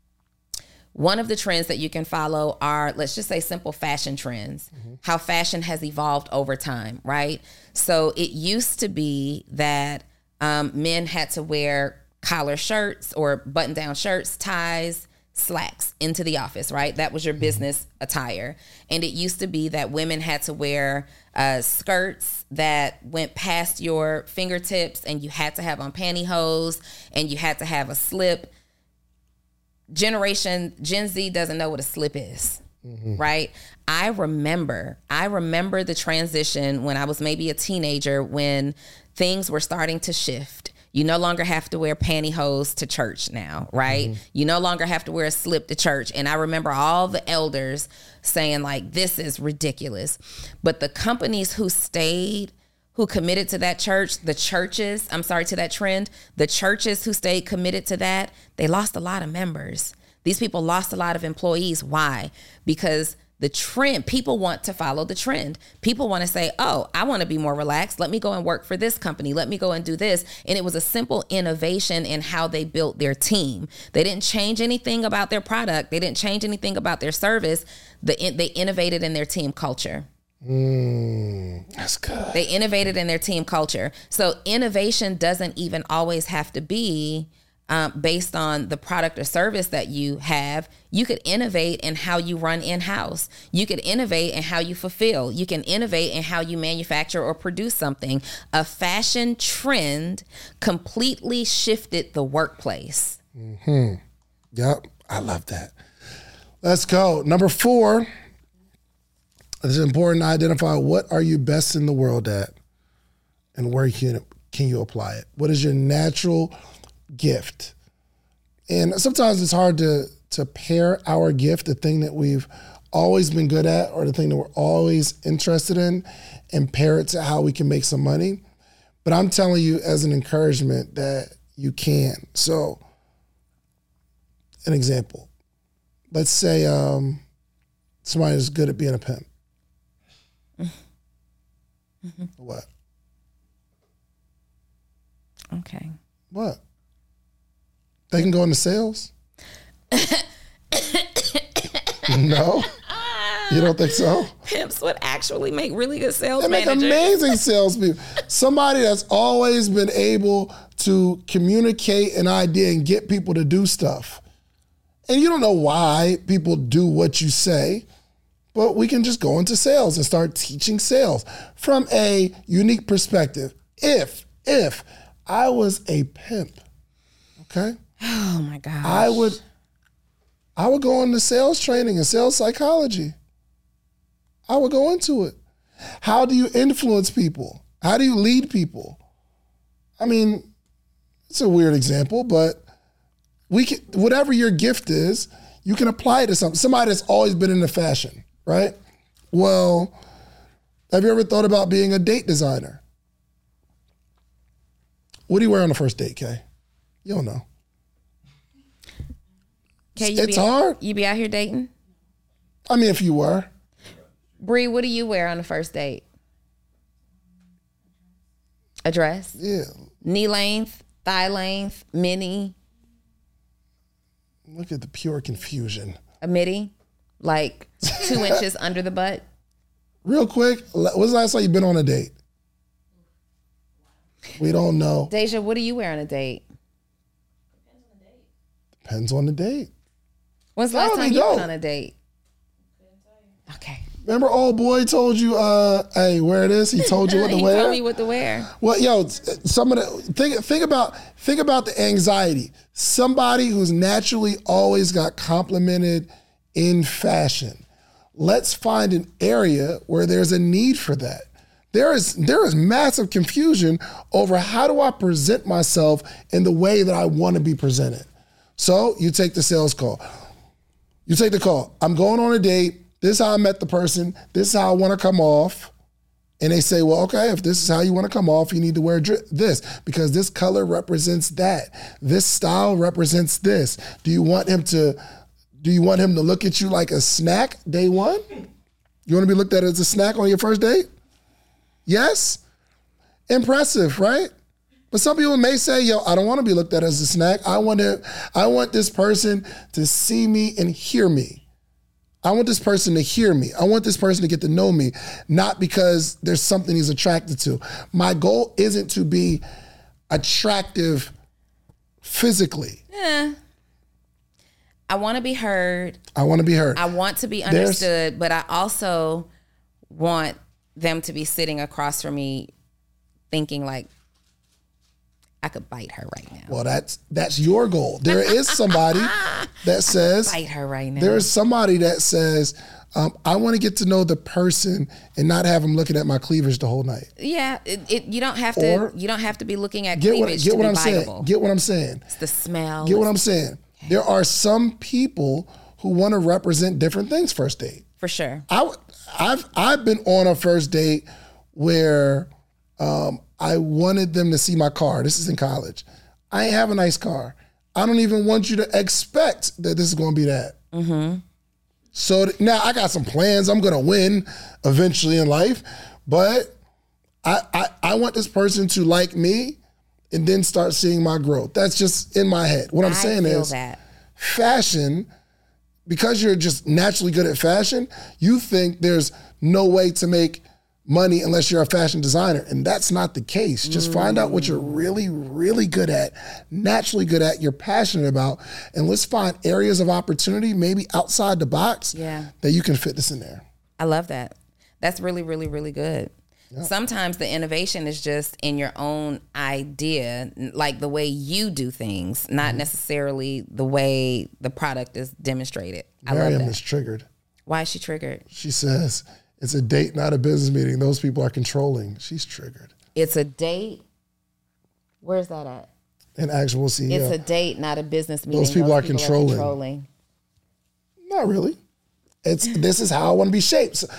S2: one of the trends that you can follow are, let's just say, simple fashion trends, mm-hmm. how fashion has evolved over time, right? So it used to be that um, men had to wear collar shirts or button-down shirts, ties, slacks into the office, right? That was your business attire. And it used to be that women had to wear uh, skirts that went past your fingertips, and you had to have on pantyhose, and you had to have a slip. Generation Gen Z doesn't know what a slip is. Mm-hmm. Right? I remember, I remember the transition when I was maybe a teenager, when things were starting to shift. You no longer have to wear pantyhose to church now, right? Mm-hmm. You no longer have to wear a slip to church. And I remember all the elders saying, like, this is ridiculous. But the companies who stayed, who committed to that church, the churches, I'm sorry, to that trend, the churches who stayed committed to that, they lost a lot of members. These people lost a lot of employees. Why? Because the trend, people want to follow the trend. People want to say, oh, I want to be more relaxed. Let me go and work for this company. Let me go and do this. And it was a simple innovation in how they built their team. They didn't change anything about their product. They didn't change anything about their service. The, they innovated in their team culture.
S1: Mm, that's good.
S2: They innovated in their team culture. So innovation doesn't even always have to be um, based on the product or service that you have. You could innovate in how you run in-house. You could innovate in how you fulfill. You can innovate in how you manufacture or produce something. A fashion trend completely shifted the workplace.
S1: Mm-hmm. Yep, I love that. Let's go. Number four, it's important to identify what are you best in the world at and where can, can you apply it? What is your natural gift? And sometimes it's hard to, to pair our gift, the thing that we've always been good at or the thing that we're always interested in, and pair it to how we can make some money. But I'm telling you as an encouragement that you can. So, an example. Let's say um, somebody is good at being a pimp. Mm-hmm. What?
S2: Okay.
S1: What? They can go into sales? No? You don't think so?
S2: Pimps would actually make really good sales
S1: They make
S2: managers.
S1: amazing salespeople. Somebody that's always been able to communicate an idea and get people to do stuff. And you don't know why people do what you say, but we can just go into sales and start teaching sales from a unique perspective. If, if I was a pimp, okay?
S2: Oh my gosh.
S1: I would, I would go into sales training and sales psychology. I would go into it. How do you influence people? How do you lead people? I mean, it's a weird example, but we can, whatever your gift is, you can apply it to something. Somebody that's always been into fashion, right? Well, have you ever thought about being a date designer? What do you wear on the first date, Kay? You don't know.
S2: Kay, you
S1: it's
S2: be,
S1: hard.
S2: You be out here dating?
S1: I mean, if you were.
S2: Bree, what do you wear on the first date? A dress?
S1: Yeah.
S2: Knee length, thigh length, mini?
S1: Look at the pure confusion.
S2: A midi? Like two inches under the butt?
S1: Real quick, when's the last time you've been on a date? We don't know.
S2: Deja, what do you wear on a date?
S1: Depends on the date.
S2: When's the last time you went on a date? Okay.
S1: Remember old boy told you, uh, hey, wear it is? He told you what to
S2: he
S1: wear?
S2: He told me what to wear.
S1: Well, yo, some of the, think, think about, think about the anxiety. Somebody who's naturally always got complimented in fashion. Let's find an area where there's a need for that. There is, there is massive confusion over how do I present myself in the way that I want to be presented. So you take the sales call. You take the call. I'm going on a date. This is how I met the person. This is how I want to come off. And they say, well, okay, if this is how you want to come off, you need to wear this because this color represents that. This style represents this. Do you want him to, do you want him to look at you like a snack day one? You want to be looked at as a snack on your first date? Yes? Impressive, right? But some people may say, yo, I don't want to be looked at as a snack. I want to, I want this person to see me and hear me. I want this person to hear me. I want this person to get to know me, not because there's something he's attracted to. My goal isn't to be attractive physically.
S2: Yeah. I want to be heard.
S1: I want to be heard.
S2: I want to be understood, there's, but I also want them to be sitting across from me thinking like, I could bite her right now.
S1: Well, that's that's your goal. There is somebody that says,
S2: bite her right now.
S1: There is somebody that says, um, I want to get to know the person and not have them looking at my cleavage the whole night.
S2: Yeah, it, it, you don't have to. Or you don't have to be looking at
S1: get
S2: cleavage
S1: what, get
S2: to
S1: what
S2: be
S1: I'm
S2: biteable.
S1: saying. Get what I'm saying.
S2: It's the smell.
S1: Get what I'm saying. Okay. There are some people who want to represent different things first date.
S2: For sure.
S1: I, I've I've been on a first date where. Um, I wanted them to see my car. This is in college. I ain't have a nice car. I don't even want you to expect that this is going to be that. Mm-hmm. So th- now I got some plans. I'm going to win eventually in life, but I, I I want this person to like me and then start seeing my growth. That's just in my head. What I'm
S2: I
S1: saying
S2: feel
S1: is
S2: that.
S1: Fashion, because you're just naturally good at fashion, you think there's no way to make money unless you're a fashion designer. And that's not the case. Just mm. find out what you're really, really good at, naturally good at, you're passionate about, and let's find areas of opportunity, maybe outside the box,
S2: yeah.
S1: that you can fit this in there.
S2: I love that. That's really, really, really good. Yeah. Sometimes the innovation is just in your own idea, like the way you do things, not mm-hmm. necessarily the way the product is demonstrated. I
S1: Miriam
S2: love that.
S1: is triggered.
S2: Why is she triggered?
S1: She says, it's a date, not a business meeting. Those people are controlling. She's triggered.
S2: It's a date. Where's that at?
S1: An actual C E O.
S2: It's a date, not a business meeting.
S1: Those people, Those are, people controlling. are controlling. Not really. It's This is how I want to be shaped. So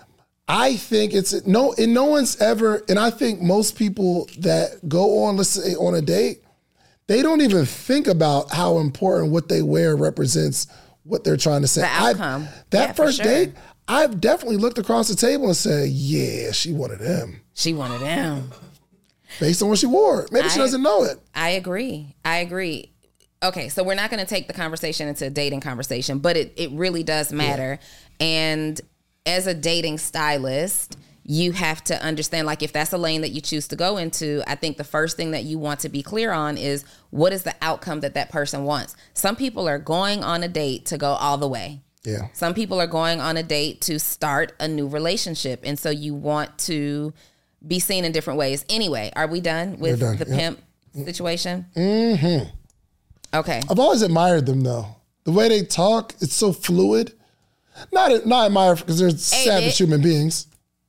S1: I think it's no, and no one's ever, and I think most people that go on, let's say, on a date, they don't even think about how important what they wear represents what they're trying to say.
S2: The outcome.
S1: I, that
S2: yeah,
S1: first
S2: sure.
S1: date, I've definitely looked across the table and said, yeah, she wanted him.
S2: She wanted him.
S1: Based on what she wore. Maybe I, she doesn't know it.
S2: I agree. I agree. Okay, so we're not going to take the conversation into a dating conversation, but it, it really does matter. Yeah. And as a dating stylist, you have to understand, like, if that's a lane that you choose to go into, I think the first thing that you want to be clear on is what is the outcome that that person wants. Some people are going on a date to go all the way.
S1: Yeah.
S2: Some people are going on a date to start a new relationship. And so you want to be seen in different ways. Anyway, are we done with done. the yep. pimp situation?
S1: Mm-hmm.
S2: Okay.
S1: I've always admired them, though. The way they talk, it's so fluid. Not not admire because they're hey, savage it, human beings.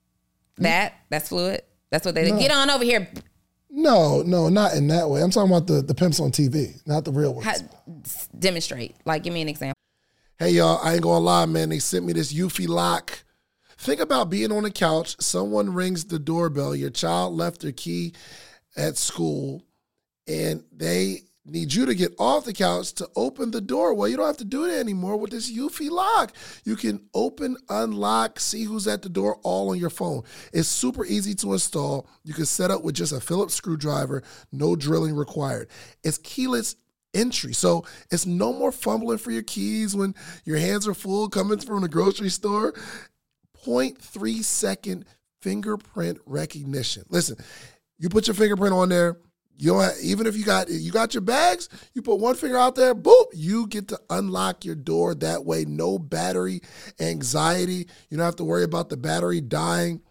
S2: That, that's fluid? That's what they no. Get on over here.
S1: No, no, not in that way. I'm talking about the, the pimps on T V, not the real ones. How,
S2: demonstrate. Like, give me an example.
S1: Hey, y'all, I ain't gonna lie, man. They sent me this Eufy lock. Think about being on the couch. Someone rings the doorbell. Your child left their key at school, and they need you to get off the couch to open the door. Well, you don't have to do that anymore with this Eufy lock. You can open, unlock, see who's at the door all on your phone. It's super easy to install. You can set up with just a Phillips screwdriver, no drilling required. It's keyless entry. So it's no more fumbling for your keys when your hands are full coming from the grocery store. zero point three second fingerprint recognition. Listen, you put your fingerprint on there. You don't have, even if you got you got your bags, you put one finger out there, boop, you get to unlock your door that way. No battery anxiety. You don't have to worry about the battery dying.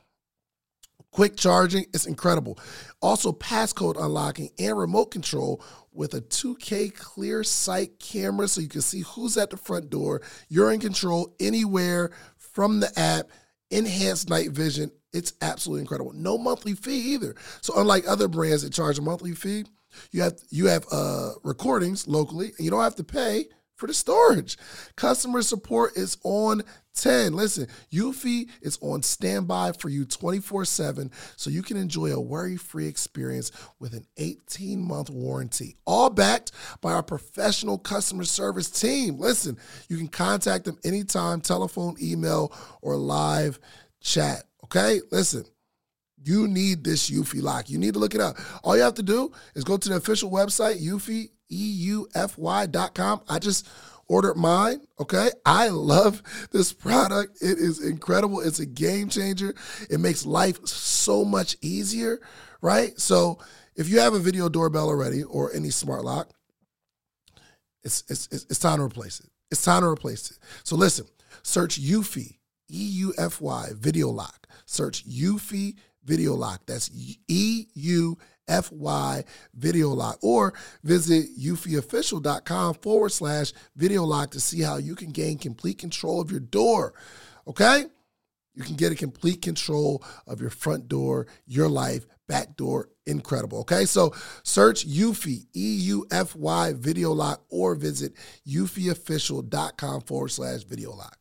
S1: Quick charging. It's incredible. Also, passcode unlocking and remote control with a two K clear sight camera so you can see who's at the front door. You're in control anywhere from the app. Enhanced night vision. It's absolutely incredible. No monthly fee either. So unlike other brands that charge a monthly fee, you have you have uh, recordings locally, and you don't have to pay for the storage. Customer support is on ten. Listen, Eufy is on standby for you twenty-four seven, so you can enjoy a worry-free experience with an eighteen-month warranty, all backed by our professional customer service team. Listen, you can contact them anytime, telephone, email, or live chat. Okay, listen, you need this Eufy lock. You need to look it up. All you have to do is go to the official website, Eufy, E U F Y dot com. I just ordered mine, okay? I love this product. It is incredible. It's a game changer. It makes life so much easier, right? So if you have a video doorbell already or any smart lock, it's, it's, it's time to replace it. It's time to replace it. So listen, search Eufy, E U F Y, video lock. Search Eufy Video Lock. That's E U F Y Video Lock. Or visit eufyofficial.com forward slash video lock to see how you can gain complete control of your door. Okay? You can get a complete control of your front door, your life, back door. Incredible. Okay? So search Eufy, E U F Y Video Lock, or visit eufyofficial.com forward slash video lock.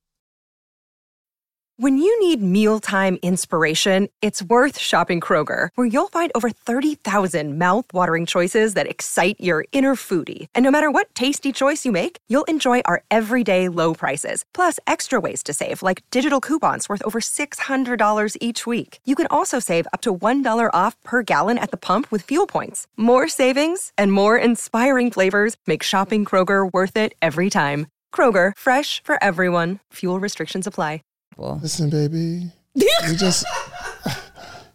S3: When you need mealtime inspiration, it's worth shopping Kroger, where you'll find over thirty thousand mouth-watering choices that excite your inner foodie. And no matter what tasty choice you make, you'll enjoy our everyday low prices, plus extra ways to save, like digital coupons worth over six hundred dollars each week. You can also save up to one dollar off per gallon at the pump with fuel points. More savings and more inspiring flavors make shopping Kroger worth it every time. Kroger, fresh for everyone. Fuel restrictions apply.
S1: Listen, baby, we just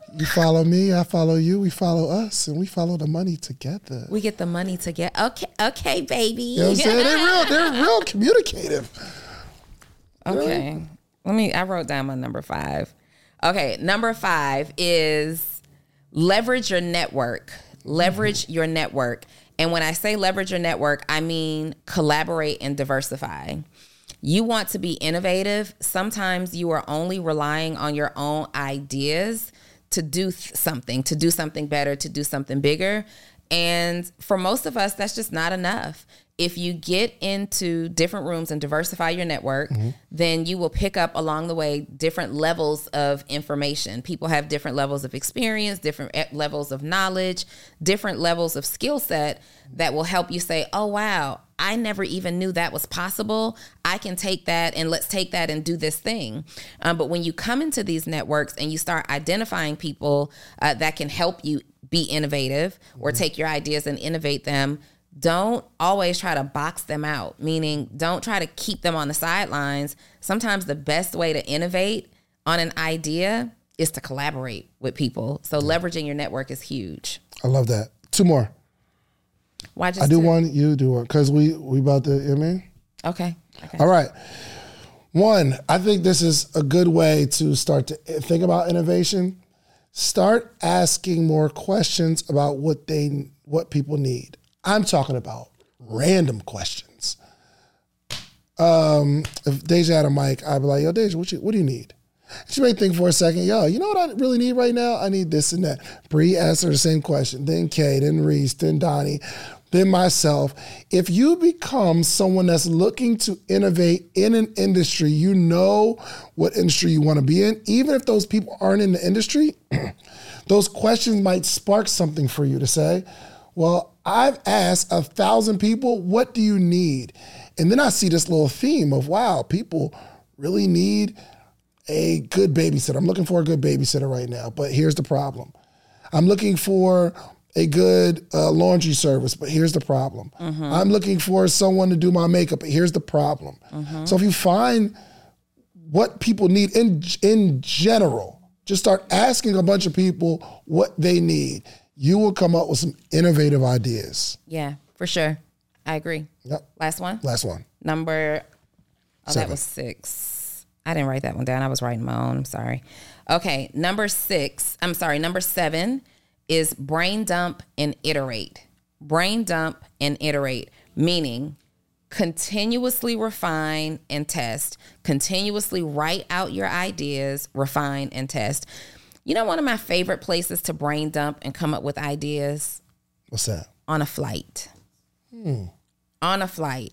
S1: You follow me, I follow you, we follow us, and we follow the money together.
S2: We get the money together. Okay, okay, baby.
S1: You know what I'm saying? They're real, they're real communicative.
S2: Okay.
S1: Really?
S2: Let me, I wrote down my number five. Okay, number five is leverage your network. Leverage mm-hmm. your network. And when I say leverage your network, I mean collaborate and diversify. You want to be innovative. Sometimes you are only relying on your own ideas to do th- something, to do something better, to do something bigger. And for most of us, that's just not enough. If you get into different rooms and diversify your network, mm-hmm. then you will pick up along the way different levels of information. People have different levels of experience, different levels of knowledge, different levels of skill set that will help you say, oh, wow, I never even knew that was possible. I can take that and let's take that and do this thing. Um, but when you come into these networks and you start identifying people uh, that can help you be innovative or mm-hmm. take your ideas and innovate them, don't always try to box them out, meaning don't try to keep them on the sidelines. Sometimes the best way to innovate on an idea is to collaborate with people. So yeah. leveraging your network is huge.
S1: I love that. Two more.
S2: Why just
S1: I do
S2: two?
S1: one, you do one. Because we, we about to, you know what I mean?
S2: Okay. okay.
S1: All right. One, I think this is a good way to start to think about innovation. Start asking more questions about what they, what people need. I'm talking about random questions. Um, if Deja had a mic, I'd be like, yo, Deja, what, you, what do you need? She may think for a second, yo, you know what I really need right now? I need this and that. Bree asked her the same question. Then Kay, then Reese, then Donnie, then myself. If you become someone that's looking to innovate in an industry, you know what industry you want to be in. Even if those people aren't in the industry, those questions might spark something for you to say, well, I've asked a thousand people, what do you need? And then I see this little theme of, wow, people really need a good babysitter. I'm looking for a good babysitter right now, but here's the problem. I'm looking for a good uh, laundry service, but here's the problem. Mm-hmm. I'm looking for someone to do my makeup, but here's the problem. Mm-hmm. So if you find what people need in in general, just start asking a bunch of people what they need. You will come up with some innovative ideas.
S2: Yeah, for sure. I agree.
S1: Yep.
S2: Last one?
S1: Last one.
S2: Number, oh,
S1: Seven.
S2: That was six. I didn't write that one down. I was writing my own. I'm sorry. Okay, number six, I'm sorry, number seven is brain dump and iterate. Brain dump and iterate, meaning continuously refine and test. Continuously write out your ideas, refine and test. You know, one of my favorite places to brain dump and come up with ideas?
S1: What's that?
S2: On a flight.
S1: Hmm.
S2: On a flight.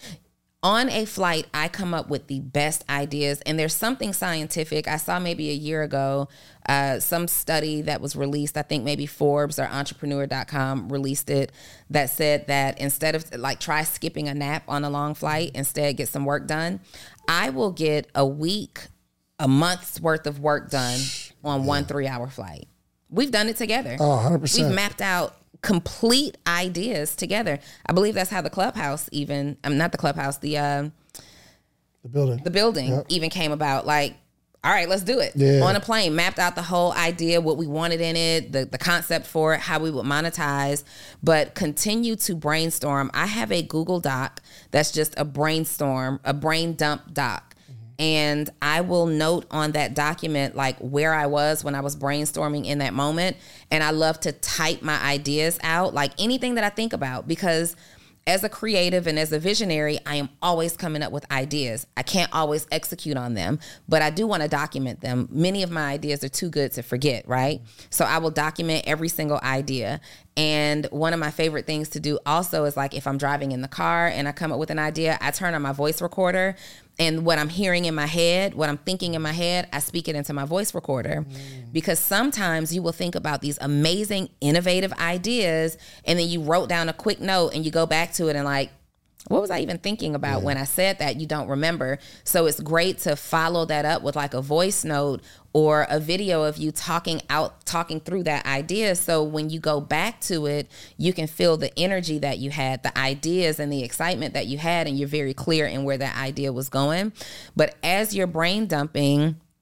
S2: On a flight, I come up with the best ideas. And there's something scientific. I saw maybe a year ago, uh, some study that was released, I think maybe Forbes or entrepreneur dot com released it, that said that instead of like try skipping a nap on a long flight, instead get some work done. I will get a week, a month's worth of work done on yeah. one three-hour flight. We've done it together.
S1: Oh, one hundred percent.
S2: We've mapped out complete ideas together. I believe that's how the clubhouse even, I'm um, not the clubhouse, the uh,
S1: the building,
S2: the building yep. even came about. Like, all right, let's do it. Yeah. On a plane, mapped out the whole idea, what we wanted in it, the, the concept for it, how we would monetize, but continue to brainstorm. I have a Google Doc that's just a brainstorm, a brain dump doc. And I will note on that document like where I was when I was brainstorming in that moment. And I love to type my ideas out, like anything that I think about, because as a creative and as a visionary, I am always coming up with ideas. I can't always execute on them, but I do want to document them. Many of my ideas are too good to forget, right? So I will document every single idea. And one of my favorite things to do also is like if I'm driving in the car and I come up with an idea, I turn on my voice recorder, and what I'm hearing in my head, what I'm thinking in my head, I speak it into my voice recorder. Mm. Because sometimes you will think about these amazing, innovative ideas, and then you wrote down a quick note and you go back to it and like, what was I even thinking about yeah. when I said that? You don't remember. So it's great to follow that up with like a voice note or a video of you talking out, talking through that idea. So when you go back to it, you can feel the energy that you had, the ideas and the excitement that you had, and you're very clear in where that idea was going. But as you're brain dumping,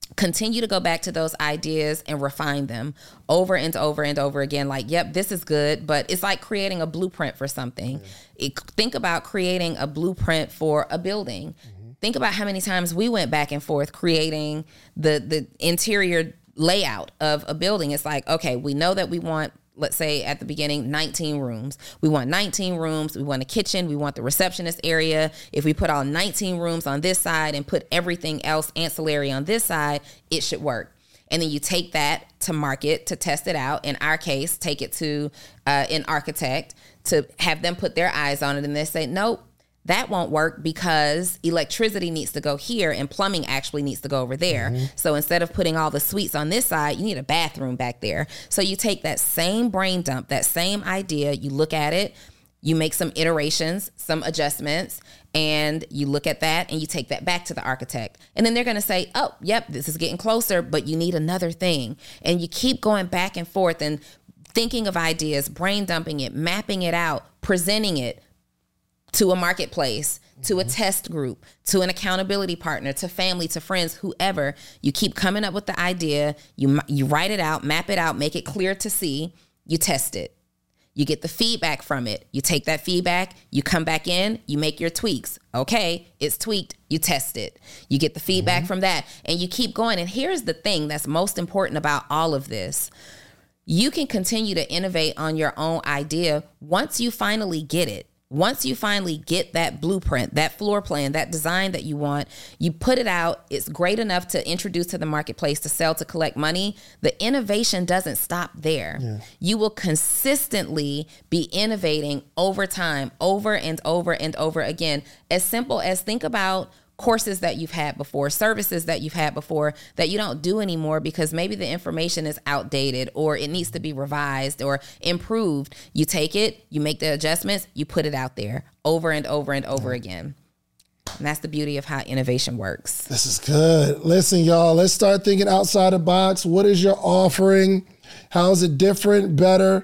S2: continue to go back to those ideas and refine them over and over and over again. Like, yep, this is good, but it's like creating a blueprint for something. Yeah. It, think about creating a blueprint for a building. Mm-hmm. Think about how many times we went back and forth creating the, the interior layout of a building. It's like, okay, we know that we want, let's say at the beginning, nineteen rooms. We want nineteen rooms. We want a kitchen. We want the receptionist area. If we put all nineteen rooms on this side and put everything else ancillary on this side, it should work. And then you take that to market, to test it out. In our case, take it to uh, an architect to have them put their eyes on it. And they say, nope, that won't work because electricity needs to go here and plumbing actually needs to go over there. Mm-hmm. So instead of putting all the suites on this side, you need a bathroom back there. So you take that same brain dump, that same idea, you look at it, you make some iterations, some adjustments, and you look at that and you take that back to the architect. And then they're going to say, oh, yep, this is getting closer, but you need another thing. And you keep going back and forth and thinking of ideas, brain dumping it, mapping it out, presenting it to a marketplace, to a test group, to an accountability partner, to family, to friends, whoever. You keep coming up with the idea, you you write it out, map it out, make it clear to see, you test it. You get the feedback from it. You take that feedback, you come back in, you make your tweaks. Okay, it's tweaked, you test it. You get the feedback mm-hmm. from that, and you keep going. And here's the thing that's most important about all of this. You can continue to innovate on your own idea once you finally get it. Once you finally get that blueprint, that floor plan, that design that you want, you put it out, it's great enough to introduce to the marketplace, to sell, to collect money. The innovation doesn't stop there. Yeah. You will consistently be innovating over time, over and over and over again. As simple as think about courses that you've had before, services that you've had before that you don't do anymore because maybe the information is outdated or it needs to be revised or improved. You take it, you make the adjustments, you put it out there over and over and over again. And that's the beauty of how innovation works.
S1: This is good. Listen, y'all, let's start thinking outside the box. What is your offering? How is it different, better?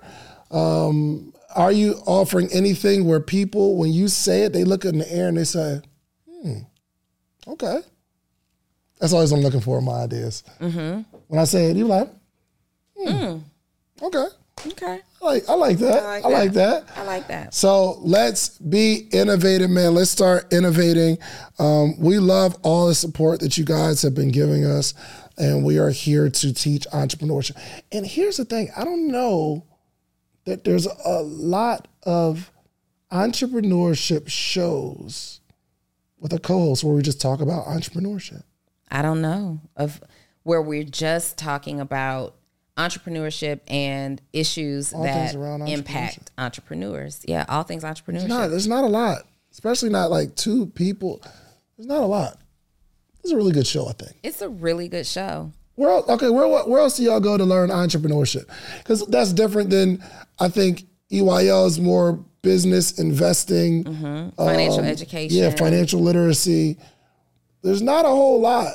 S1: Um, are you offering anything where people, when you say it, they look in the air and they say, hmm, okay. That's always what I'm looking for in my ideas. Mm-hmm. When I say it, you're like, hmm, mm. okay.
S2: Okay.
S1: I like, I like that. I like, I like that.
S2: that. I like that.
S1: So let's be innovative, man. Let's start innovating. Um, we love all the support that you guys have been giving us, and we are here to teach entrepreneurship. And here's the thing. I don't know that there's a lot of entrepreneurship shows with a co-host where we just talk about entrepreneurship.
S2: I don't know of where we're just talking about entrepreneurship and issues all that impact entrepreneurs. Yeah, all things entrepreneurship.
S1: There's not, there's not a lot, especially not like two people. There's not a lot. It's a really good show, I think.
S2: It's a really good show.
S1: Where else, okay, where where else do y'all go to learn entrepreneurship? Because that's different than, I think, E Y L is more business, investing.
S2: Mm-hmm. Financial um, education.
S1: Yeah, financial literacy. There's not a whole lot.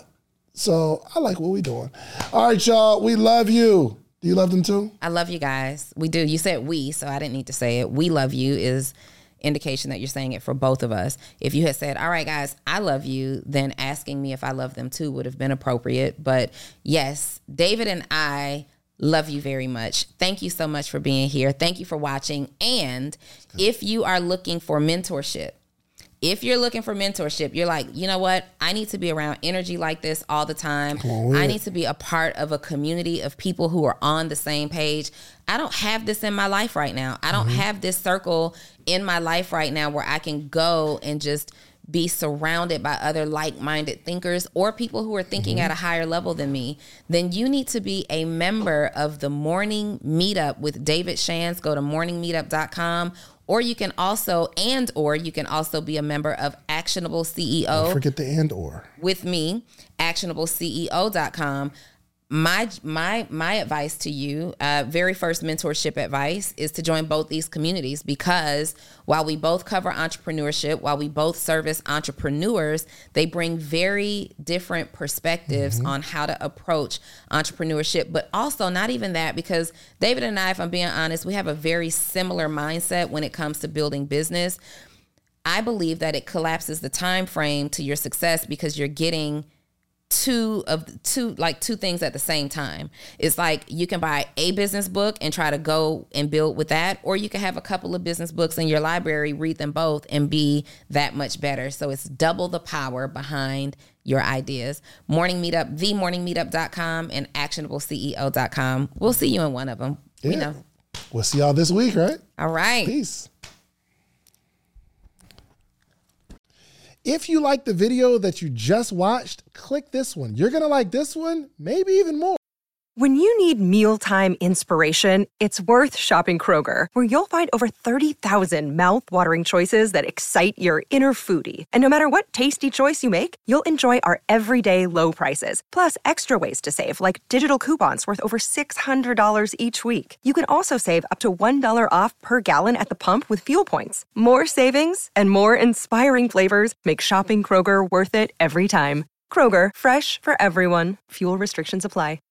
S1: So I like what we're doing. All right, y'all, we love you. Do you love them too?
S2: I love you guys. We do. You said we, so I didn't need to say it. We love you is indication that you're saying it for both of us. If you had said, all right, guys, I love you, then asking me if I love them too would have been appropriate. But yes, David and I love you very much. Thank you so much for being here. Thank you for watching. And if you are looking for mentorship, if you're looking for mentorship, you're like, you know what? I need to be around energy like this all the time. On, I need to be a part of a community of people who are on the same page. I don't have this in my life right now. I don't mm-hmm. have this circle in my life right now where I can go and just be surrounded by other like-minded thinkers or people who are thinking mm-hmm. at a higher level than me. Then you need to be a member of the Morning Meetup with David Shands. Go to morning meetup dot com. Or you can also, and or you can also be a member of Actionable C E O.
S1: Don't forget the and or.
S2: With me, actionable C E O dot com. My my my advice to you, uh, very first mentorship advice, is to join both these communities, because while we both cover entrepreneurship, while we both service entrepreneurs, they bring very different perspectives mm-hmm. on how to approach entrepreneurship. But also not even that, because David and I, if I'm being honest, we have a very similar mindset when it comes to building business. I believe that it collapses the time frame to your success because you're getting two of two like two things at the same time. It's like you can buy a business book and try to go and build with that, or you can have a couple of business books in your library, read them both, and be that much better. So it's double the power behind your ideas. Morning Meetup, the morning meetup dot com and actionable C E O dot com. We'll see you in one of them.
S1: Yeah.
S2: We know.
S1: We'll see y'all this week, right?
S2: All right.
S1: Peace. If you like the video that you just watched, click this one. You're going to like this one, maybe even more.
S3: When you need mealtime inspiration, it's worth shopping Kroger, where you'll find over thirty thousand mouth-watering choices that excite your inner foodie. And no matter what tasty choice you make, you'll enjoy our everyday low prices, plus extra ways to save, like digital coupons worth over six hundred dollars each week. You can also save up to one dollar off per gallon at the pump with fuel points. More savings and more inspiring flavors make shopping Kroger worth it every time. Kroger, fresh for everyone. Fuel restrictions apply.